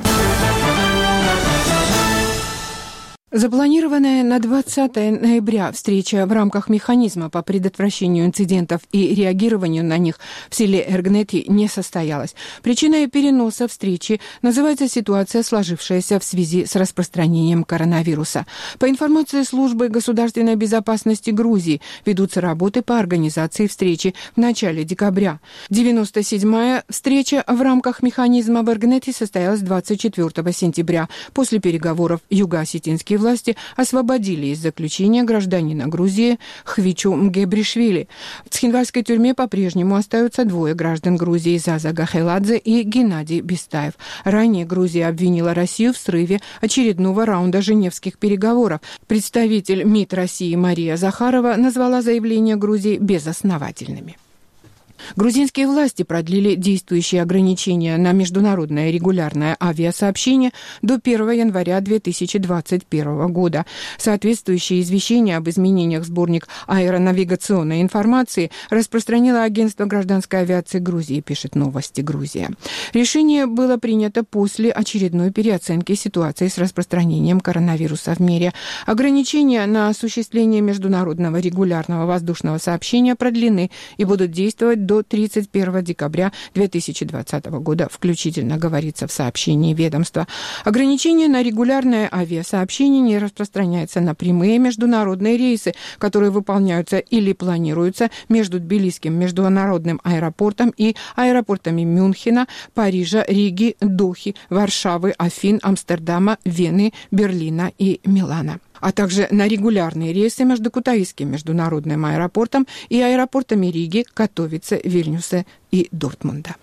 Запланированная на двадцатое ноября встреча в рамках механизма по предотвращению инцидентов и реагированию на них в селе Эргнети не состоялась. Причиной переноса встречи называется ситуация, сложившаяся в связи с распространением коронавируса. По информации службы государственной безопасности Грузии, ведутся работы по организации встречи в начале декабря. девяносто седьмая встреча в рамках механизма в Эргнети состоялась двадцать четвёртого сентября. После переговоров юго-осетинские власти освободили из заключения гражданина Грузии Хвичу Мгебришвили. В Цхинвальской тюрьме по-прежнему остаются двое граждан Грузии: Заза Гахеладзе и Геннадий Бестаев. Ранее Грузия обвинила Россию в срыве очередного раунда женевских переговоров. Представитель МИД России Мария Захарова назвала заявления Грузии безосновательными. Грузинские власти продлили действующие ограничения на международное регулярное авиасообщение до первого января две тысячи двадцать первого года. Соответствующее извещение об изменениях в сборник аэронавигационной информации распространило агентство гражданской авиации Грузии, пишет «Новости Грузия». Решение было принято после очередной переоценки ситуации с распространением коронавируса в мире. Ограничения на осуществление международного регулярного воздушного сообщения продлены и будут действовать до до тридцать первого декабря две тысячи двадцатого года включительно, говорится в сообщении ведомства. Ограничение на регулярное авиасообщение не распространяется на прямые международные рейсы, которые выполняются или планируются между Тбилисским международным аэропортом и аэропортами Мюнхена, Парижа, Риги, Дохи, Варшавы, Афин, Амстердама, Вены, Берлина и Милана, а также на регулярные рейсы между Кутаисским международным аэропортом и аэропортами Риги, Катовице, Вильнюса и Дортмунда.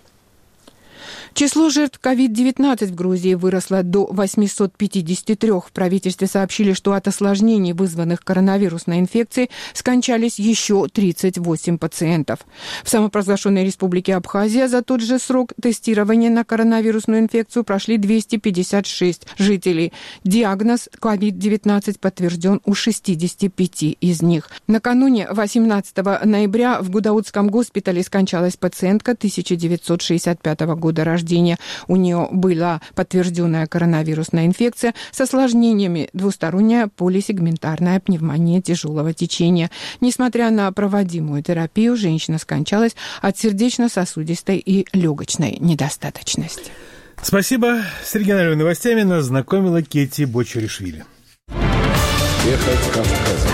Число жертв ковид девятнадцать в Грузии выросло до восемьсот пятьдесят три. В правительстве сообщили, что от осложнений, вызванных коронавирусной инфекцией, скончались еще тридцать восемь пациентов. В самопровозглашенной республике Абхазия за тот же срок тестирования на коронавирусную инфекцию прошли двести пятьдесят шесть жителей. Диагноз ковид девятнадцать подтвержден у шестидесяти пяти из них. Накануне восемнадцатого ноября в Гудаутском госпитале скончалась пациентка тысяча девятьсот шестьдесят пятого года рождения. У нее была подтвержденная коронавирусная инфекция с осложнениями: двусторонняя полисегментарная пневмония тяжелого течения. Несмотря на проводимую терапию, женщина скончалась от сердечно-сосудистой и легочной недостаточности. Спасибо. С региональными новостями нас знакомила Кети Бочеришвили. Эхо Кавказа.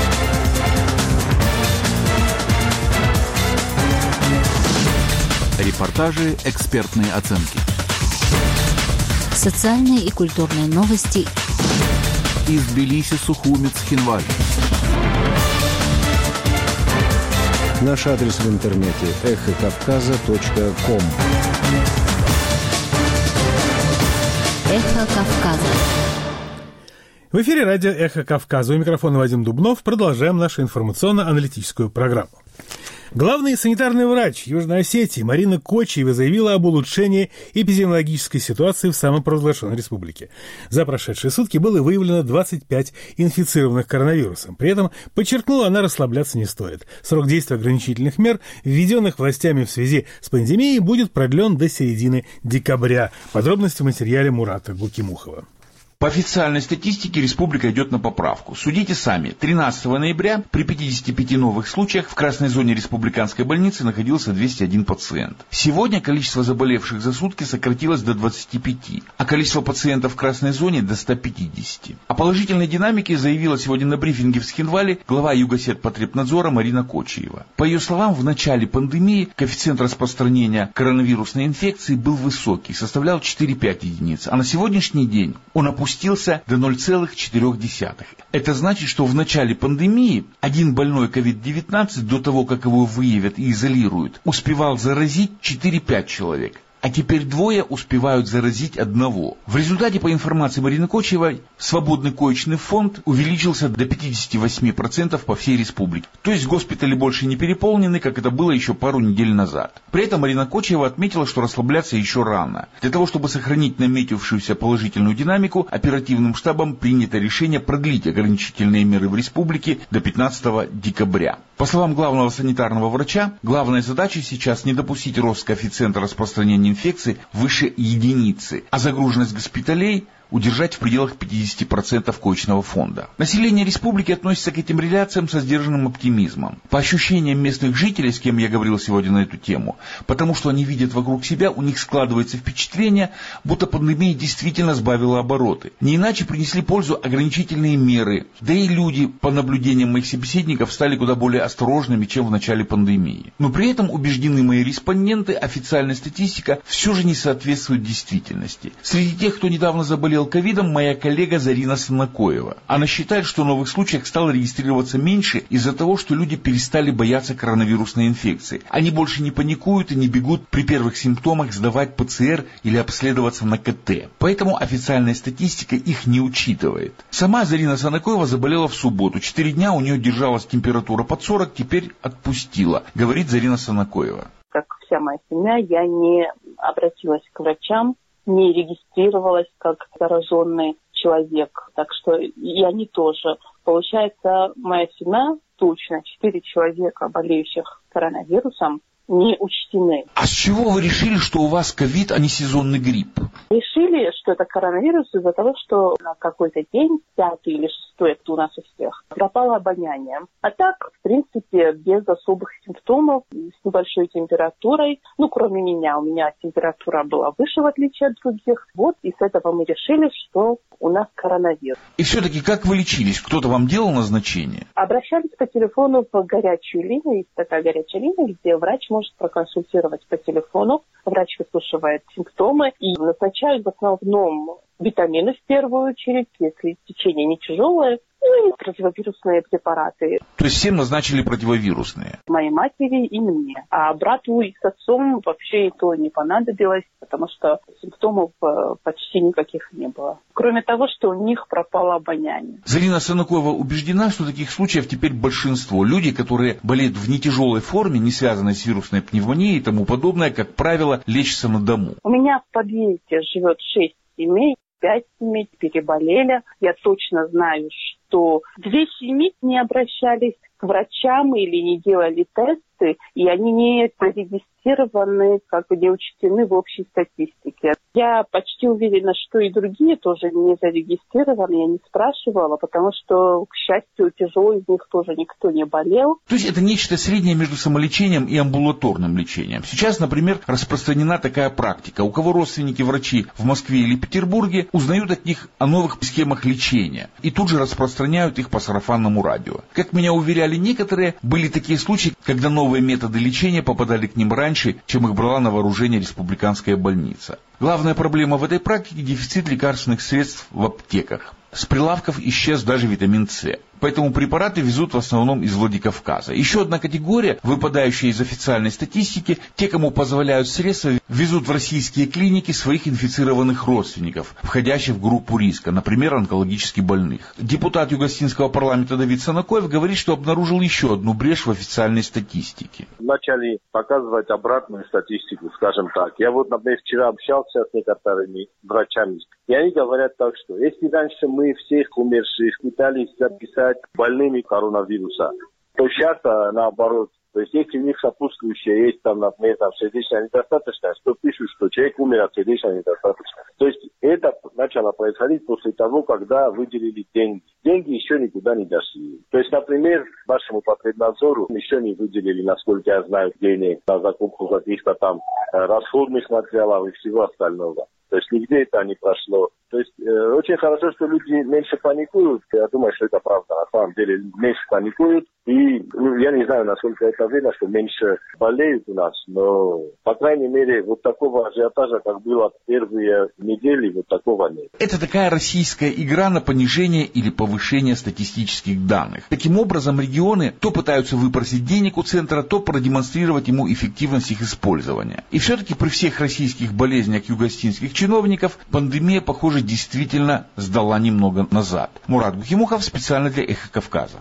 Репортажи, экспертные оценки. Социальные и культурные новости. Из Тбилиси, Сухуми, Цхинваль. Наш адрес в интернете эхо кавказа точка ком. Эхо Кавказа. В эфире радио «Эхо Кавказа». У микрофона Вадим Дубнов. Продолжаем нашу информационно-аналитическую программу. Главный санитарный врач Южной Осетии Марина Кочиева заявила об улучшении эпидемиологической ситуации в самопровозглашенной республике. За прошедшие сутки было выявлено двадцать пять инфицированных коронавирусом. При этом, подчеркнула она, расслабляться не стоит. Срок действия ограничительных мер, введенных властями в связи с пандемией, будет продлен до середины декабря. Подробности в материале Мурата Гукимухова. По официальной статистике республика идет на поправку. Судите сами. тринадцатого ноября при пятидесяти пяти новых случаях в красной зоне республиканской больницы находился двести один пациент. Сегодня количество заболевших за сутки сократилось до двадцати пяти, а количество пациентов в красной зоне до ста пятидесяти. О положительной динамике заявила сегодня на брифинге в Схинвале глава Югосетпотребнадзора Марина Кочиева. По ее словам, в начале пандемии коэффициент распространения коронавирусной инфекции был высокий, составлял четыре-пять единиц, а на сегодняшний день он опустился до ноль целых четыре десятых. Это значит, что в начале пандемии один больной ковид девятнадцать до того, как его выявят и изолируют, успевал заразить четыре-пять человек. А теперь двое успевают заразить одного. В результате, по информации Марины Кочиевой, свободный коечный фонд увеличился до пятидесяти восьми процентов по всей республике. То есть госпитали больше не переполнены, как это было еще пару недель назад. При этом Марина Кочиева отметила, что расслабляться еще рано. Для того, чтобы сохранить наметившуюся положительную динамику, оперативным штабом принято решение продлить ограничительные меры в республике до пятнадцатого декабря. По словам главного санитарного врача, главная задача сейчас не допустить рост коэффициента распространения инфекции выше единицы, а загруженность госпиталей удержать в пределах пятидесяти процентов коечного фонда. Население республики относится к этим реляциям со сдержанным оптимизмом. По ощущениям местных жителей, с кем я говорил сегодня на эту тему, потому что они видят вокруг себя, у них складывается впечатление, будто пандемия действительно сбавила обороты. Не иначе принесли пользу ограничительные меры, да и люди, по наблюдениям моих собеседников, стали куда более осторожными, чем в начале пандемии. Но при этом убеждены мои респонденты, официальная статистика все же не соответствует действительности. Среди тех, кто недавно заболел ковидом, моя коллега Зарина Санакоева. Она считает, что новых случаев стало регистрироваться меньше из-за того, что люди перестали бояться коронавирусной инфекции. Они больше не паникуют и не бегут при первых симптомах сдавать ПЦР или обследоваться на КТ. Поэтому официальная статистика их не учитывает. Сама Зарина Санакоева заболела в субботу. Четыре дня у нее держалась температура под сорок, теперь отпустила, говорит Зарина Санакоева. Как вся моя семья, я не обратилась к врачам, не регистрировалась как зараженный человек. Так что и они тоже. Получается, моя семья, точно четыре человека, болеющих коронавирусом, не учтены. А с чего вы решили, что у вас ковид, а не сезонный грипп? Решили, что это коронавирус из-за того, что на какой-то день, пятый или шестой, это у нас у всех, пропало обоняние. А так, в принципе, без особых симптомов, с небольшой температурой. Ну, кроме меня, у меня температура была выше, в отличие от других. Вот, и с этого мы решили, что у нас коронавирус. И все-таки как вы лечились? Кто-то вам делал назначение? Обращались по телефону в горячую линию. Есть такая горячая линия, где врач может проконсультировать по телефону. Врач выслушивает симптомы и назначает в основном витамины в первую очередь, если течение не тяжелое, ну и противовирусные препараты. То есть всем назначили противовирусные? Моей матери и мне. А брату и с отцом вообще и то не понадобилось, потому что симптомов почти никаких не было. Кроме того, что у них пропало обоняние. Зарина Санакоева убеждена, что таких случаев теперь большинство. Люди, которые болеют в нетяжелой форме, не связанной с вирусной пневмонией и тому подобное, как правило, лечатся на дому. У меня в подъезде живет шесть семей. Пять семей переболели. Я точно знаю, что две семьи не обращались к врачам или не делали тесты, и они не зарегистрированы, как бы не учтены в общей статистике. Я почти уверена, что и другие тоже не зарегистрированы. Я не спрашивала, потому что, к счастью, тяжело из них тоже никто не болел. То есть это нечто среднее между самолечением и амбулаторным лечением. Сейчас, например, распространена такая практика. У кого родственники врачи в Москве или Петербурге, узнают от них о новых схемах лечения и тут же распространяют их по сарафанному радио. Как меня уверяли некоторые, были такие случаи, когда новые методы лечения попадали к ним раньше, чем их брала на вооружение республиканская больница. Главная проблема в этой практике – дефицит лекарственных средств в аптеках. С прилавков исчез даже витамин С. Поэтому препараты везут в основном из Владикавказа. Еще одна категория, выпадающая из официальной статистики, те, кому позволяют средства, везут в российские клиники своих инфицированных родственников, входящих в группу риска, например, онкологически больных. Депутат Югостинского парламента Давид Санакоев говорит, что обнаружил еще одну брешь в официальной статистике. Начали показывать обратную статистику, скажем так. Я вот, например, вчера общался с некоторыми врачами, и они говорят так, что если раньше мы всех умерших пытались записать больными коронавируса, то сейчас, наоборот, То есть если у них сопутствующие есть, там, например, там, сердечная недостаточность, то пишут, что человек умер от сердечной недостаточности. То есть это начало происходить после того, когда выделили деньги. Деньги еще никуда не дошли. То есть, например, нашему Потребнадзору еще не выделили, насколько я знаю, денег на закупку каких-то там расходных материалов и всего остального. То есть нигде это не прошло. То есть э, очень хорошо, что люди меньше паникуют. Я думаю, что это правда. На самом деле меньше паникуют. И ну, я не знаю, насколько это видно, что меньше болеют у нас. Но, по крайней мере, вот такого ажиотажа, как было первые недели, вот такого нет. Это такая российская игра на понижение или повышение статистических данных. Таким образом, регионы то пытаются выпросить денег у центра, то продемонстрировать ему эффективность их использования. И все-таки при всех российских болезнях югостинских чиновников пандемия, похоже, действительно сдала немного назад. Мурат Бухимухов специально для «Эхо Кавказа».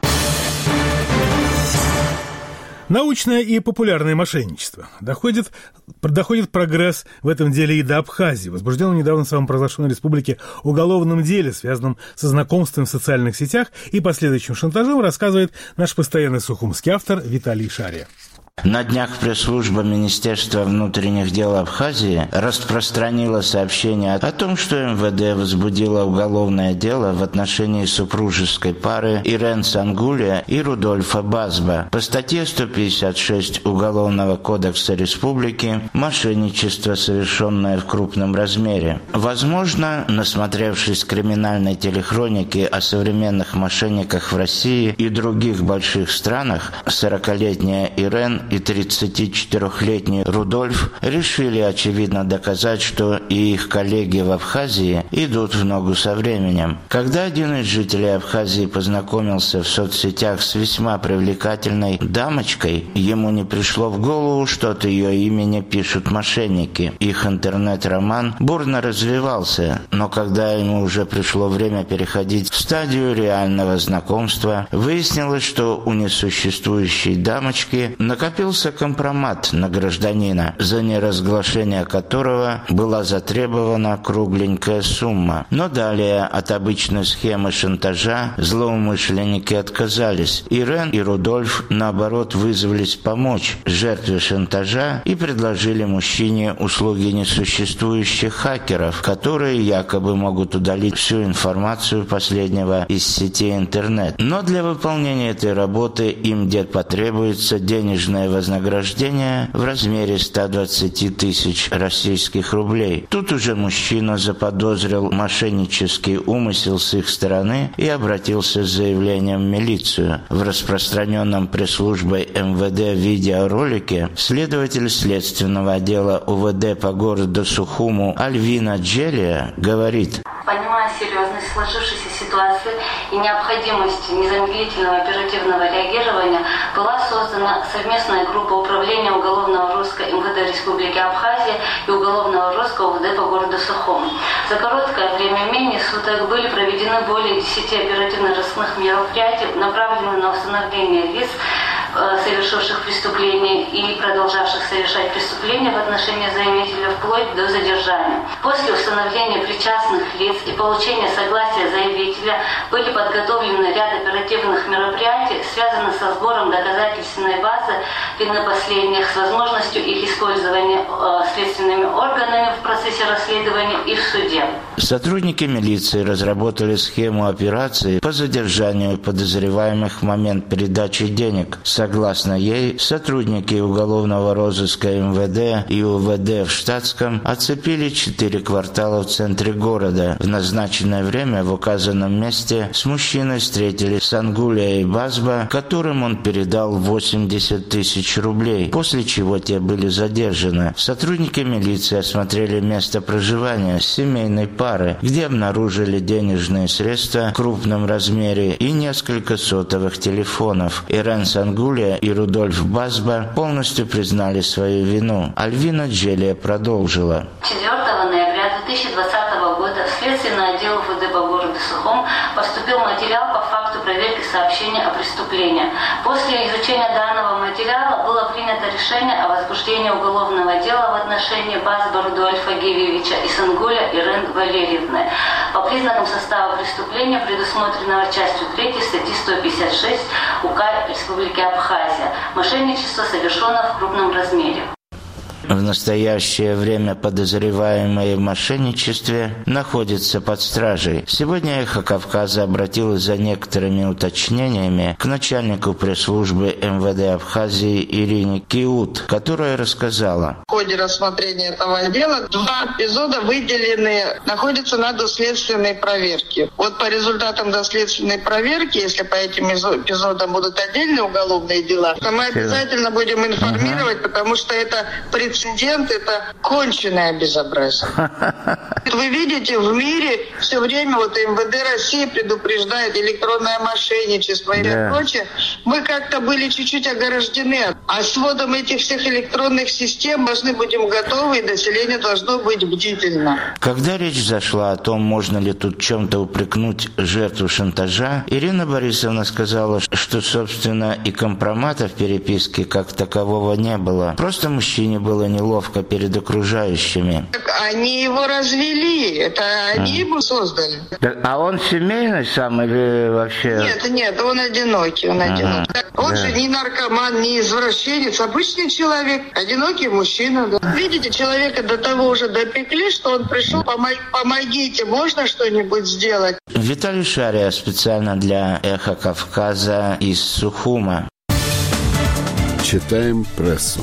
Научное и популярное мошенничество. Доходит, доходит прогресс в этом деле и до Абхазии. Возбужденном недавно в самопровозглашенной республике уголовном деле, связанном со знакомством в социальных сетях и последующим шантажом, рассказывает наш постоянный сухумский автор Виталий Шария. На днях пресс-служба Министерства внутренних дел Абхазии распространила сообщение о том, что эм вэ дэ возбудило уголовное дело в отношении супружеской пары Ирен Сангуля и Рудольфа Базба по статье сто пятьдесят шесть Уголовного кодекса Республики «Мошенничество, совершенное в крупном размере». Возможно, насмотревшись криминальной телехроники о современных мошенниках в России и других больших странах, сорокалетняя Ирен и тридцатичетырёхлетний Рудольф решили, очевидно, доказать, что и их коллеги в Абхазии идут в ногу со временем. Когда один из жителей Абхазии познакомился в соцсетях с весьма привлекательной дамочкой, ему не пришло в голову, что от ее имени пишут мошенники. Их интернет-роман бурно развивался, но когда ему уже пришло время переходить в стадию реального знакомства, выяснилось, что у несуществующей дамочки накопился компромат на гражданина, за неразглашение которого была затребована кругленькая сумма. Но далее от обычной схемы шантажа злоумышленники отказались. Ирен и Рудольф, наоборот, вызвались помочь жертве шантажа и предложили мужчине услуги несуществующих хакеров, которые якобы могут удалить всю информацию последнего из сетей интернет. Но для выполнения этой работы им где потребуется денежное вознаграждение в размере ста двадцати тысяч российских рублей. Тут уже мужчина заподозрил мошеннический умысел с их стороны и обратился с заявлением в милицию. В распространенном пресс-службой эм вэ дэ видеоролике следователь следственного отдела у вэ дэ по городу Сухуму Альвина Джелия говорит: понимая серьезность сложившейся ситуации и необходимость незамедлительного оперативного реагирования, была создана совместная группа управления уголовного розыска эм вэ дэ Республики Абхазия и уголовного розыска у вэ дэ по городу Сухум. За короткое время менее суток были проведены более десяти оперативно-розыскных мероприятий, направленных на установление лиц, совершивших преступления и продолжавших совершать преступления в отношении заявителя вплоть до задержания. После установления причастных лиц и получения согласия заявителя были подготовлены ряд оперативных мероприятий, связанных со сбором доказательственной базы вины последних, с возможностью их использования э, следственными органами в процессе расследования и в суде. Сотрудники милиции разработали схему операции по задержанию подозреваемых в момент передачи денег. Согласно ей, сотрудники уголовного розыска эм вэ дэ и у вэ дэ в штатском оцепили четыре квартала в центре города. В назначенное время в указанном месте с мужчиной встретились Сангуля и Базба, которым он передал восемьдесят тысяч рублей, после чего те были задержаны. Сотрудники милиции осмотрели место проживания семейной пары, где обнаружили денежные средства в крупном размере и несколько сотовых телефонов. Ирен Сангуля и Рудольф Базба полностью признали свою вину. Альвина Джелия продолжила. четвёртого ноября две две тысячи двадцатого года в следственный отдел УВД по городу Сухум поступил материал по факту проверки сообщения о преступлении. После изучения данного материала было принято решение о возбуждении уголовного дела в отношении Базба Рудольфа Гевевича и Сангуля Ирен Валерьевны по признакам состава преступления, предусмотренного частью третьей статьи сто пятьдесят шесть УК Республики Абхазия. Мошенничество совершено в крупном размере. В настоящее время подозреваемые в мошенничестве находятся под стражей. Сегодня «Эхо Кавказа» обратилось за некоторыми уточнениями к начальнику пресс-службы эм вэ дэ Абхазии Ирине Киут, которая рассказала. В ходе рассмотрения этого дела два эпизода выделены, находятся на доследственной проверке. Вот по результатам доследственной проверки, если по этим эпизодам будут отдельные уголовные дела, то мы обязательно будем информировать, потому что это прецедент. Прецедент – это конченное безобразие. Вы видите, в мире все время вот эм вэ дэ России предупреждает электронное мошенничество и да. прочее. Мы как-то были чуть-чуть ограждены. А с вводом этих всех электронных систем должны будем готовы, и население должно быть бдительно. Когда речь зашла о том, можно ли тут чем-то упрекнуть жертву шантажа, Ирина Борисовна сказала, что, собственно, и компромата в переписке как такового не было. Просто мужчине было неловко перед окружающими. Так они его развели, это они а. его создали. А он семейный сам или вообще? Нет, нет, он одинокий, он ага. одинокий. Он да. же не наркоман, не извращенец, обычный человек, одинокий мужчина. Да. Видите, человека до того уже допекли, что он пришел, помогите, можно что-нибудь сделать? Виталий Шария специально для «Эхо Кавказа» из Сухума. Читаем прессу.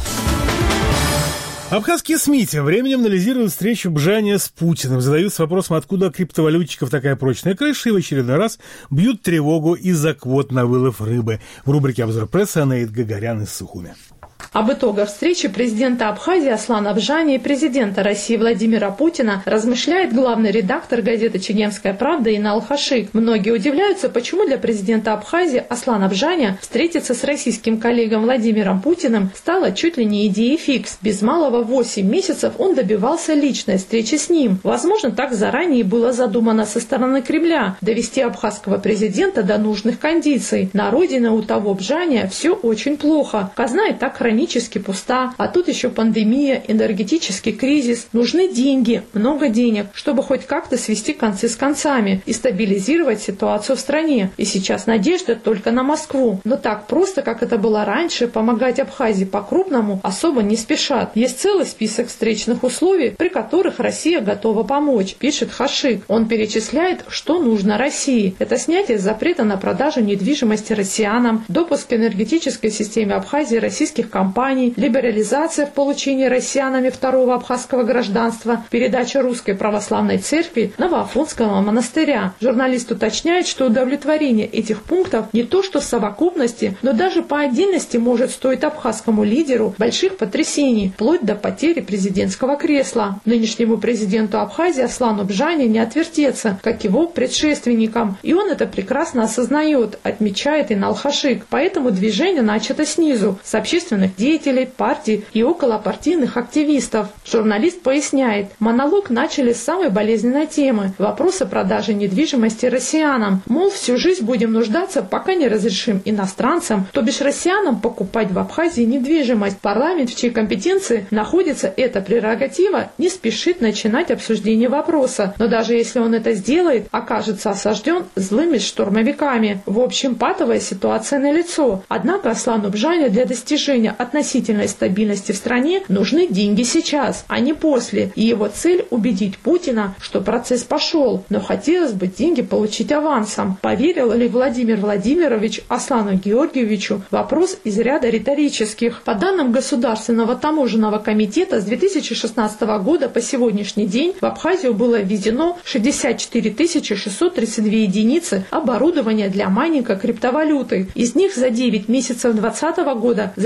Абхазские СМИ тем временем анализируют встречу Бжания с Путиным, задаются вопросом, откуда криптовалютчиков такая прочная крыша, и в очередной раз бьют тревогу из-за квот на вылов рыбы. В рубрике «Обзор прессы» Анаид Гагарян из Сухуми. Об итогах встречи президента Абхазии Аслана Бжани и президента России Владимира Путина размышляет главный редактор газеты «Чегемская правда» Инал Хашик. Многие удивляются, почему для президента Абхазии Аслана Бжани встретиться с российским коллегом Владимиром Путиным стало чуть ли не идеей фикс. Без малого восемь месяцев он добивался личной встречи с ним. Возможно, так заранее было задумано со стороны Кремля – довести абхазского президента до нужных кондиций. На родине у того Бжани все очень плохо. Казна и так хранительная пуста, а тут еще пандемия, энергетический кризис. Нужны деньги, много денег, чтобы хоть как-то свести концы с концами и стабилизировать ситуацию в стране. И сейчас надежда только на Москву. Но так просто, как это было раньше, помогать Абхазии по-крупному особо не спешат. Есть целый список встречных условий, при которых Россия готова помочь, пишет Хашик. Он перечисляет, что нужно России. Это снятие запрета на продажу недвижимости россиянам, допуск к энергетической системе Абхазии российских компаний, либерализация в получении россиянами второго абхазского гражданства, передача Русской Православной Церкви Новоафонского монастыря. Журналист уточняет, что удовлетворение этих пунктов не то что в совокупности, но даже по отдельности может стоить абхазскому лидеру больших потрясений, вплоть до потери президентского кресла. Нынешнему президенту Абхазии Аслану Бжани не отвертеться, как его предшественникам, и он это прекрасно осознает, отмечает Инал Хашик. Поэтому движение начато снизу, с общественных деятелей, партий и околопартийных активистов. Журналист поясняет, монолог начали с самой болезненной темы – вопроса продажи недвижимости россиянам. Мол, всю жизнь будем нуждаться, пока не разрешим иностранцам, то бишь россиянам, покупать в Абхазии недвижимость. Парламент, в чьей компетенции находится эта прерогатива, не спешит начинать обсуждение вопроса. Но даже если он это сделает, окажется осажден злыми штурмовиками. В общем, патовая ситуация налицо. Однако Аслану Бжани для достижения относительной стабильности в стране нужны деньги сейчас, а не после. И его цель – убедить Путина, что процесс пошел. Но хотелось бы деньги получить авансом. Поверил ли Владимир Владимирович Аслану Георгиевичу? Вопрос из ряда риторических. По данным Государственного таможенного комитета, с две тысячи шестнадцатого года по сегодняшний день в Абхазию было введено шестьдесят четыре тысячи шестьсот тридцать две единицы оборудования для майнинга криптовалюты. Из них за девять месяцев две тысячи двадцатого года заведено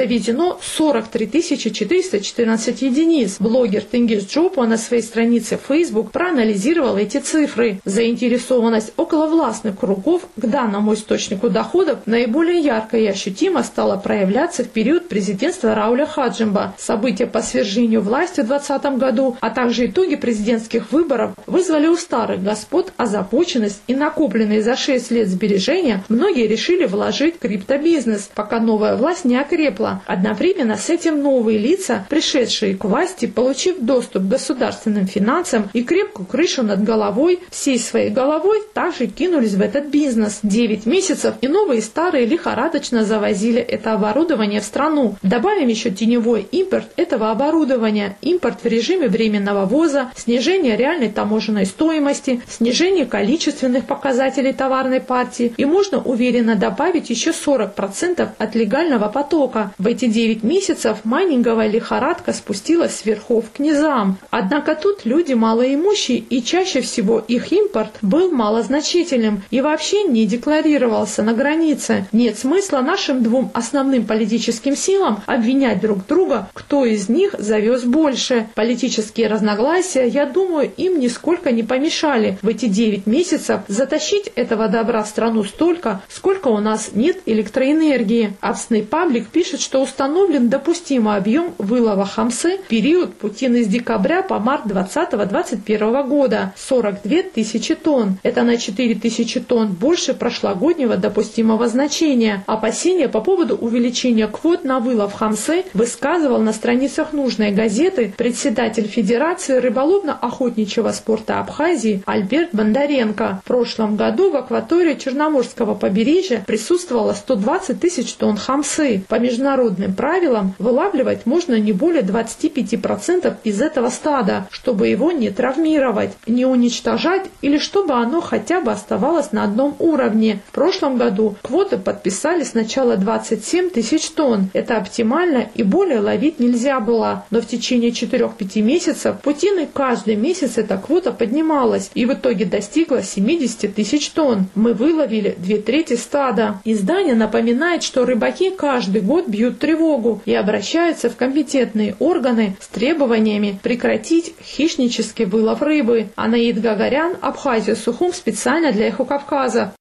подтверждено сорок три тысячи четыреста четырнадцать единиц. Блогер Тенгиз Джопа на своей странице Facebook проанализировал эти цифры. Заинтересованность околовластных кругов к данному источнику доходов наиболее ярко и ощутимо стала проявляться в период президентства Рауля Хаджимба. События по свержению власти в двадцатом году, а также итоги президентских выборов вызвали у старых господ озабоченность, и накопленные за шесть лет сбережения многие решили вложить в криптобизнес, пока новая власть не окрепла. Одновременно с этим новые лица, пришедшие к власти, получив доступ к государственным финансам и крепкую крышу над головой, всей своей головой также кинулись в этот бизнес. Девять месяцев и новые и старые лихорадочно завозили это оборудование в страну. Добавим еще теневой импорт этого оборудования, импорт в режиме временного ввоза, снижение реальной таможенной стоимости, снижение количественных показателей товарной партии, и можно уверенно добавить еще сорок процентов от легального потока. В эти девять месяцев майнинговая лихорадка спустилась с верхов к низам. Однако тут люди малоимущие, и чаще всего их импорт был малозначительным и вообще не декларировался на границе. Нет смысла нашим двум основным политическим силам обвинять друг друга, кто из них завез больше. Политические разногласия, я думаю, им нисколько не помешали в эти девять месяцев затащить этого добра в страну столько, сколько у нас нет электроэнергии. Абсный паблик пишет, что установлен допустимый объем вылова хамсы в период Путина с декабря по март двадцатого-двадцать первого года – сорок две тысячи тонн. Это на четыре тысячи тонн больше прошлогоднего допустимого значения. Опасения по поводу увеличения квот на вылов хамсы высказывал на страницах нужной газеты председатель Федерации рыболовно-охотничьего спорта Абхазии Альберт Бондаренко. В прошлом году в акватории Черноморского побережья присутствовало сто двадцать тысяч тонн хамсы. По международным правилам вылавливать можно не более двадцать пять процентов из этого стада, чтобы его не травмировать, не уничтожать или чтобы оно хотя бы оставалось на одном уровне. В прошлом году квоты подписали сначала двадцать семь тысяч тонн. Это оптимально, и более ловить нельзя было. Но в течение четырёх-пяти месяцев Путины каждый месяц эта квота поднималась и в итоге достигла семьдесят тысяч тонн. Мы выловили две трети стада. Издание напоминает, что рыбаки каждый год бьют тревогу и обращаются в компетентные органы с требованиями прекратить хищнический вылов рыбы. Анаид Гагарян, Абхазия, Сухум, специально для Эхо Кавказа.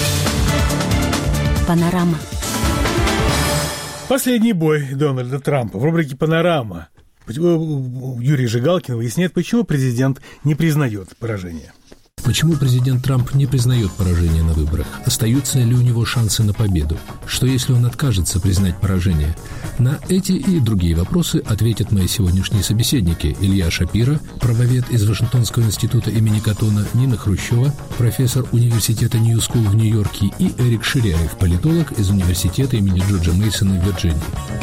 Панорама. Последний бой Дональда Трампа в рубрике «Панорама». Юрий Жигалкин выясняет, почему президент не признает поражение. Почему президент Трамп не признает поражение на выборах? Остаются ли у него шансы на победу? Что если он откажется признать поражение? На эти и другие вопросы ответят мои сегодняшние собеседники: Илья Шапира, правовед из Вашингтонского института имени Каттона, Нина Хрущева, профессор университета Нью-Скул в Нью-Йорке, и Эрик Ширяев, политолог из университета имени Джорджа Мейсона в Вирджинии.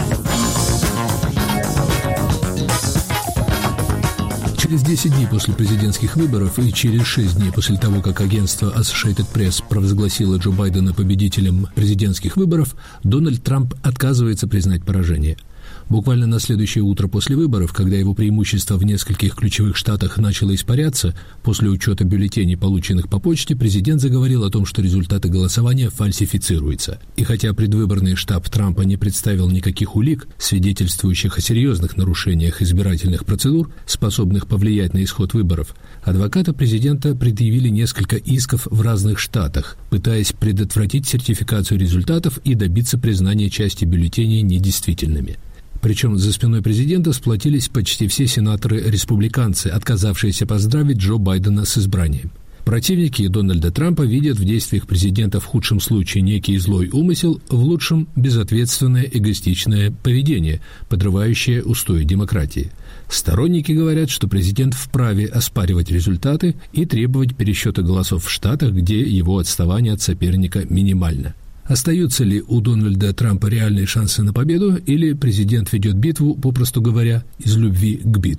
Через десять дней после президентских выборов и через шесть дней после того, как агентство Associated Press провозгласило Джо Байдена победителем президентских выборов, Дональд Трамп отказывается признать поражение. Буквально на следующее утро после выборов, когда его преимущество в нескольких ключевых штатах начало испаряться, после учета бюллетеней, полученных по почте, президент заговорил о том, что результаты голосования фальсифицируются. И хотя предвыборный штаб Трампа не представил никаких улик, свидетельствующих о серьезных нарушениях избирательных процедур, способных повлиять на исход выборов, адвокаты президента предъявили несколько исков в разных штатах, пытаясь предотвратить сертификацию результатов и добиться признания части бюллетеней недействительными. Причем за спиной президента сплотились почти все сенаторы-республиканцы, отказавшиеся поздравить Джо Байдена с избранием. Противники Дональда Трампа видят в действиях президента в худшем случае некий злой умысел, в лучшем – безответственное эгоистичное поведение, подрывающее устои демократии. Сторонники говорят, что президент вправе оспаривать результаты и требовать пересчета голосов в штатах, где его отставание от соперника минимально. Остаются ли у Дональда Трампа реальные шансы на победу, или президент ведет битву, попросту говоря, из любви к битве?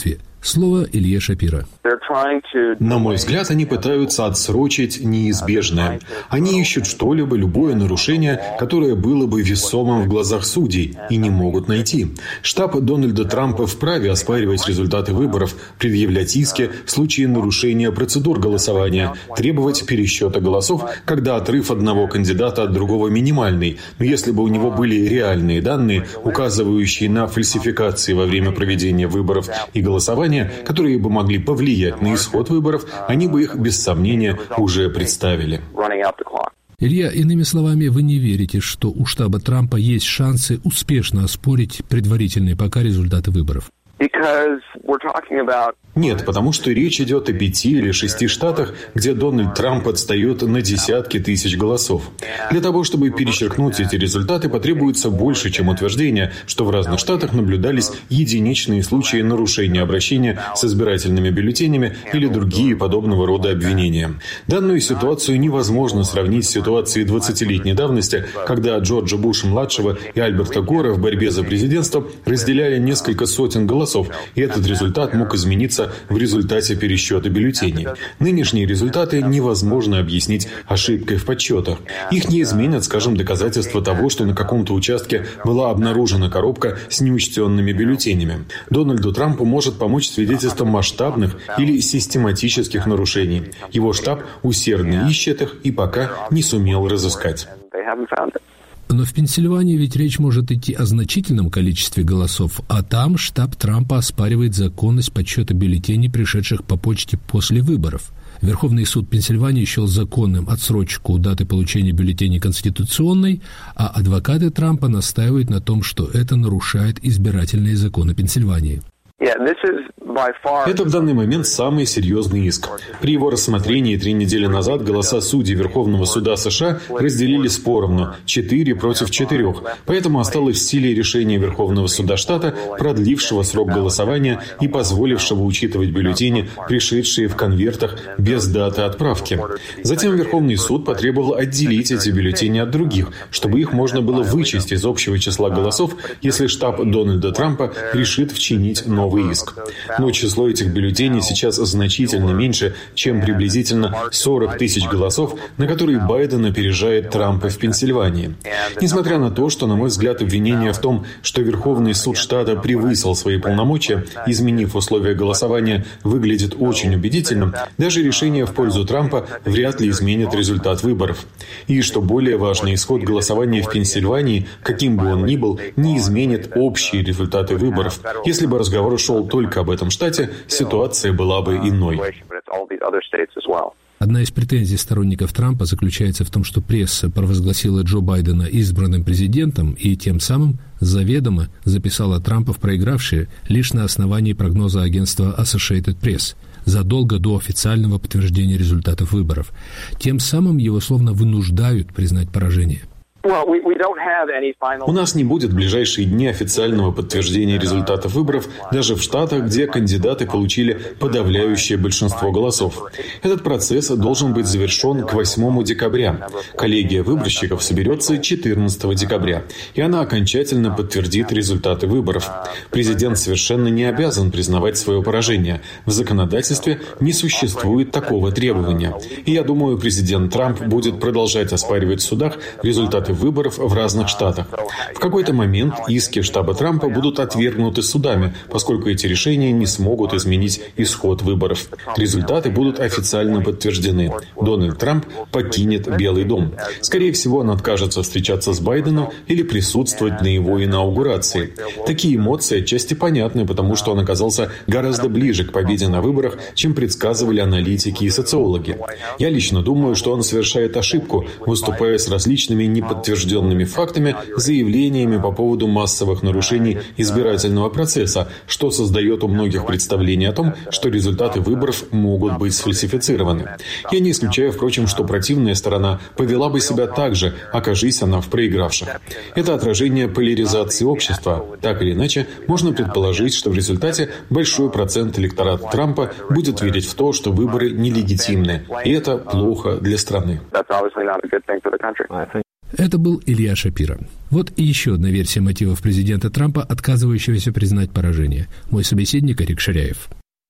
Слово Илье Шапира. На мой взгляд, они пытаются отсрочить неизбежное. Они ищут что-либо, любое нарушение, которое было бы весомым в глазах судей, и не могут найти. Штаб Дональда Трампа вправе оспаривать результаты выборов, предъявлять иски в случае нарушения процедур голосования, требовать пересчета голосов, когда отрыв одного кандидата от другого минимальный. Но если бы у него были реальные данные, указывающие на фальсификации во время проведения выборов и голосования, которые бы могли повлиять на исход выборов, они бы их, без сомнения, уже представили. Илья, иными словами, вы не верите, что у штаба Трампа есть шансы успешно оспорить предварительные пока результаты выборов? Нет, потому что речь идет о пяти или шести штатах, где Дональд Трамп отстает на десятки тысяч голосов. Для того, чтобы перечеркнуть эти результаты, потребуется больше, чем утверждение, что в разных штатах наблюдались единичные случаи нарушения обращения с избирательными бюллетенями или другие подобного рода обвинения. Данную ситуацию невозможно сравнить с ситуацией двадцатилетней давности, когда Джорджа Буша-младшего и Альберта Гора в борьбе за президентство разделяли несколько сотен голосов, и этот результат мог измениться в результате пересчета бюллетеней. Нынешние результаты невозможно объяснить ошибкой в подсчетах. Их не изменят, скажем, доказательства того, что на каком-то участке была обнаружена коробка с неучтенными бюллетенями. Дональду Трампу может помочь свидетельством масштабных или систематических нарушений. Его штаб усердно ищет их и пока не сумел разыскать. Но в Пенсильвании ведь речь может идти о значительном количестве голосов, а там штаб Трампа оспаривает законность подсчета бюллетеней, пришедших по почте после выборов. Верховный суд Пенсильвании счел законным отсрочку даты получения бюллетеней конституционной, а адвокаты Трампа настаивают на том, что это нарушает избирательные законы Пенсильвании. Это в данный момент самый серьезный иск. При его рассмотрении три недели назад голоса судей Верховного суда США разделились поровну – четыре против четырех. Поэтому осталось в силе решение Верховного суда штата, продлившего срок голосования и позволившего учитывать бюллетени, пришедшие в конвертах без даты отправки. Затем Верховный суд потребовал отделить эти бюллетени от других, чтобы их можно было вычесть из общего числа голосов, если штаб Дональда Трампа решит вчинить новый иск. Но число этих бюллетеней сейчас значительно меньше, чем приблизительно сорок тысяч голосов, на которые Байден опережает Трампа в Пенсильвании. Несмотря на то, что, на мой взгляд, обвинение в том, что Верховный суд штата превысил свои полномочия, изменив условия голосования, выглядит очень убедительным, даже решение в пользу Трампа вряд ли изменит результат выборов. И, что более важно, исход голосования в Пенсильвании, каким бы он ни был, не изменит общие результаты выборов. Если бы разговор шел только об этом штате, ситуация была бы иной. Одна из претензий сторонников Трампа заключается в том, что пресса провозгласила Джо Байдена избранным президентом и тем самым заведомо записала Трампа в проигравшие лишь на основании прогноза агентства Associated Press задолго до официального подтверждения результатов выборов. Тем самым его словно вынуждают признать поражение. У нас не будет в ближайшие дни официального подтверждения результатов выборов даже в штатах, где кандидаты получили подавляющее большинство голосов. Этот процесс должен быть завершен к восьмому декабря. Коллегия выборщиков соберется четырнадцатого декабря, и она окончательно подтвердит результаты выборов. Президент совершенно не обязан признавать свое поражение. В законодательстве не существует такого требования. И я думаю, президент Трамп будет продолжать оспаривать в судах результаты выборов в разных штатах. В какой-то момент иски штаба Трампа будут отвергнуты судами, поскольку эти решения не смогут изменить исход выборов. Результаты будут официально подтверждены. Дональд Трамп покинет Белый дом. Скорее всего, он откажется встречаться с Байденом или присутствовать на его инаугурации. Такие эмоции отчасти понятны, потому что он оказался гораздо ближе к победе на выборах, чем предсказывали аналитики и социологи. Я лично думаю, что он совершает ошибку, выступая с различными неподтвержденными подтвержденными фактами, заявлениями по поводу массовых нарушений избирательного процесса, что создает у многих представление о том, что результаты выборов могут быть сфальсифицированы. Я не исключаю, впрочем, что противная сторона повела бы себя так же, окажись она в проигравших. Это отражение поляризации общества. Так или иначе, можно предположить, что в результате большой процент электората Трампа будет верить в то, что выборы нелегитимны, и это плохо для страны. Это был Илья Шапира. Вот и еще одна версия мотивов президента Трампа, отказывающегося признать поражение. Мой собеседник Эрик Ширяев.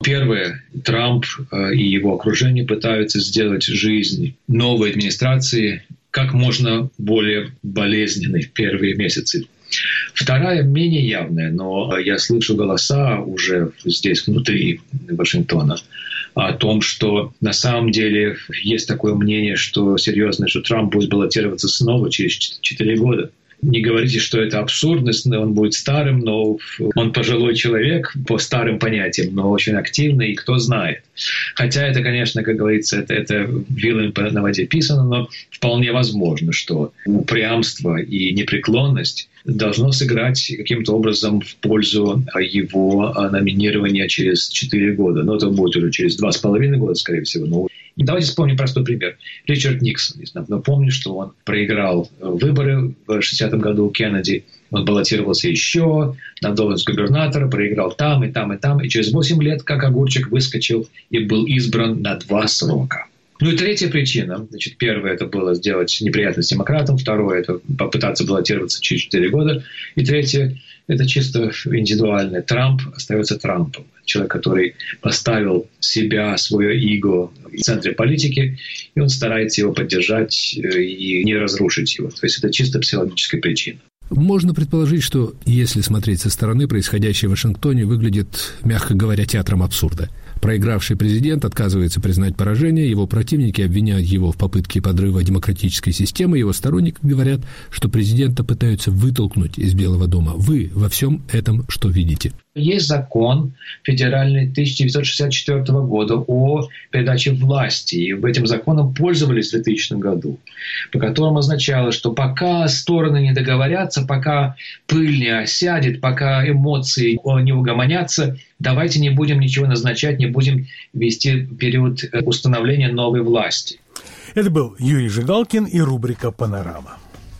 Первое, Трамп и его окружение пытаются сделать жизнь новой администрации как можно более болезненной в первые месяцы. Вторая, менее явная, но я слышу голоса уже здесь, внутри Вашингтона, о том, что на самом деле есть такое мнение, что серьезно, что Трамп будет баллотироваться снова через четыре года. Не говорите, что это абсурдность, он будет старым, но он пожилой человек по старым понятиям, но очень активный, и кто знает. Хотя это, конечно, как говорится, это, это вилами на воде писано, но вполне возможно, что упрямство и непреклонность должно сыграть каким-то образом в пользу его номинирования через четыре года. Но это будет уже через два с половиной года, скорее всего. Но и давайте вспомним простой пример. Ричард Никсон. Напомню, что он проиграл выборы в шестидесятом году у Кеннеди. Он баллотировался еще на должность губернатора, проиграл там, и там, и там. И через восемь лет, как огурчик, выскочил и был избран на два срока. Ну и третья причина. Значит, первое – это было сделать неприятность демократам. Второе – это попытаться баллотироваться через четыре года. И третье – это чисто индивидуальное. Трамп остается Трампом. Человек, который поставил себя, свое эго в центре политики, и он старается его поддержать и не разрушить его. То есть это чисто психологическая причина. Можно предположить, что, если смотреть со стороны, происходящее в Вашингтоне выглядит, мягко говоря, театром абсурда. Проигравший президент отказывается признать поражение, его противники обвиняют его в попытке подрыва демократической системы, его сторонники говорят, что президента пытаются вытолкнуть из Белого дома. Вы во всем этом что видите? Есть закон федеральный тысяча девятьсот шестьдесят четвёртого года о передаче власти. И этим законом пользовались в двухтысячном году, по которому означало, что пока стороны не договорятся, пока пыль не осядет, пока эмоции не угомонятся, давайте не будем ничего назначать, не будем вести период установления новой власти. Это был Юрий Жигалкин и рубрика «Панорама».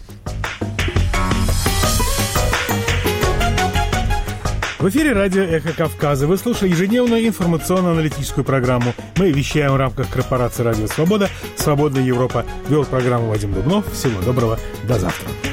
В эфире радио «Эхо Кавказа». Вы слушали ежедневную информационно-аналитическую программу. Мы вещаем в рамках корпорации «Радио Свобода». «Свободная Европа». Вел программу Вадим Дубнов. Всего доброго. До завтра.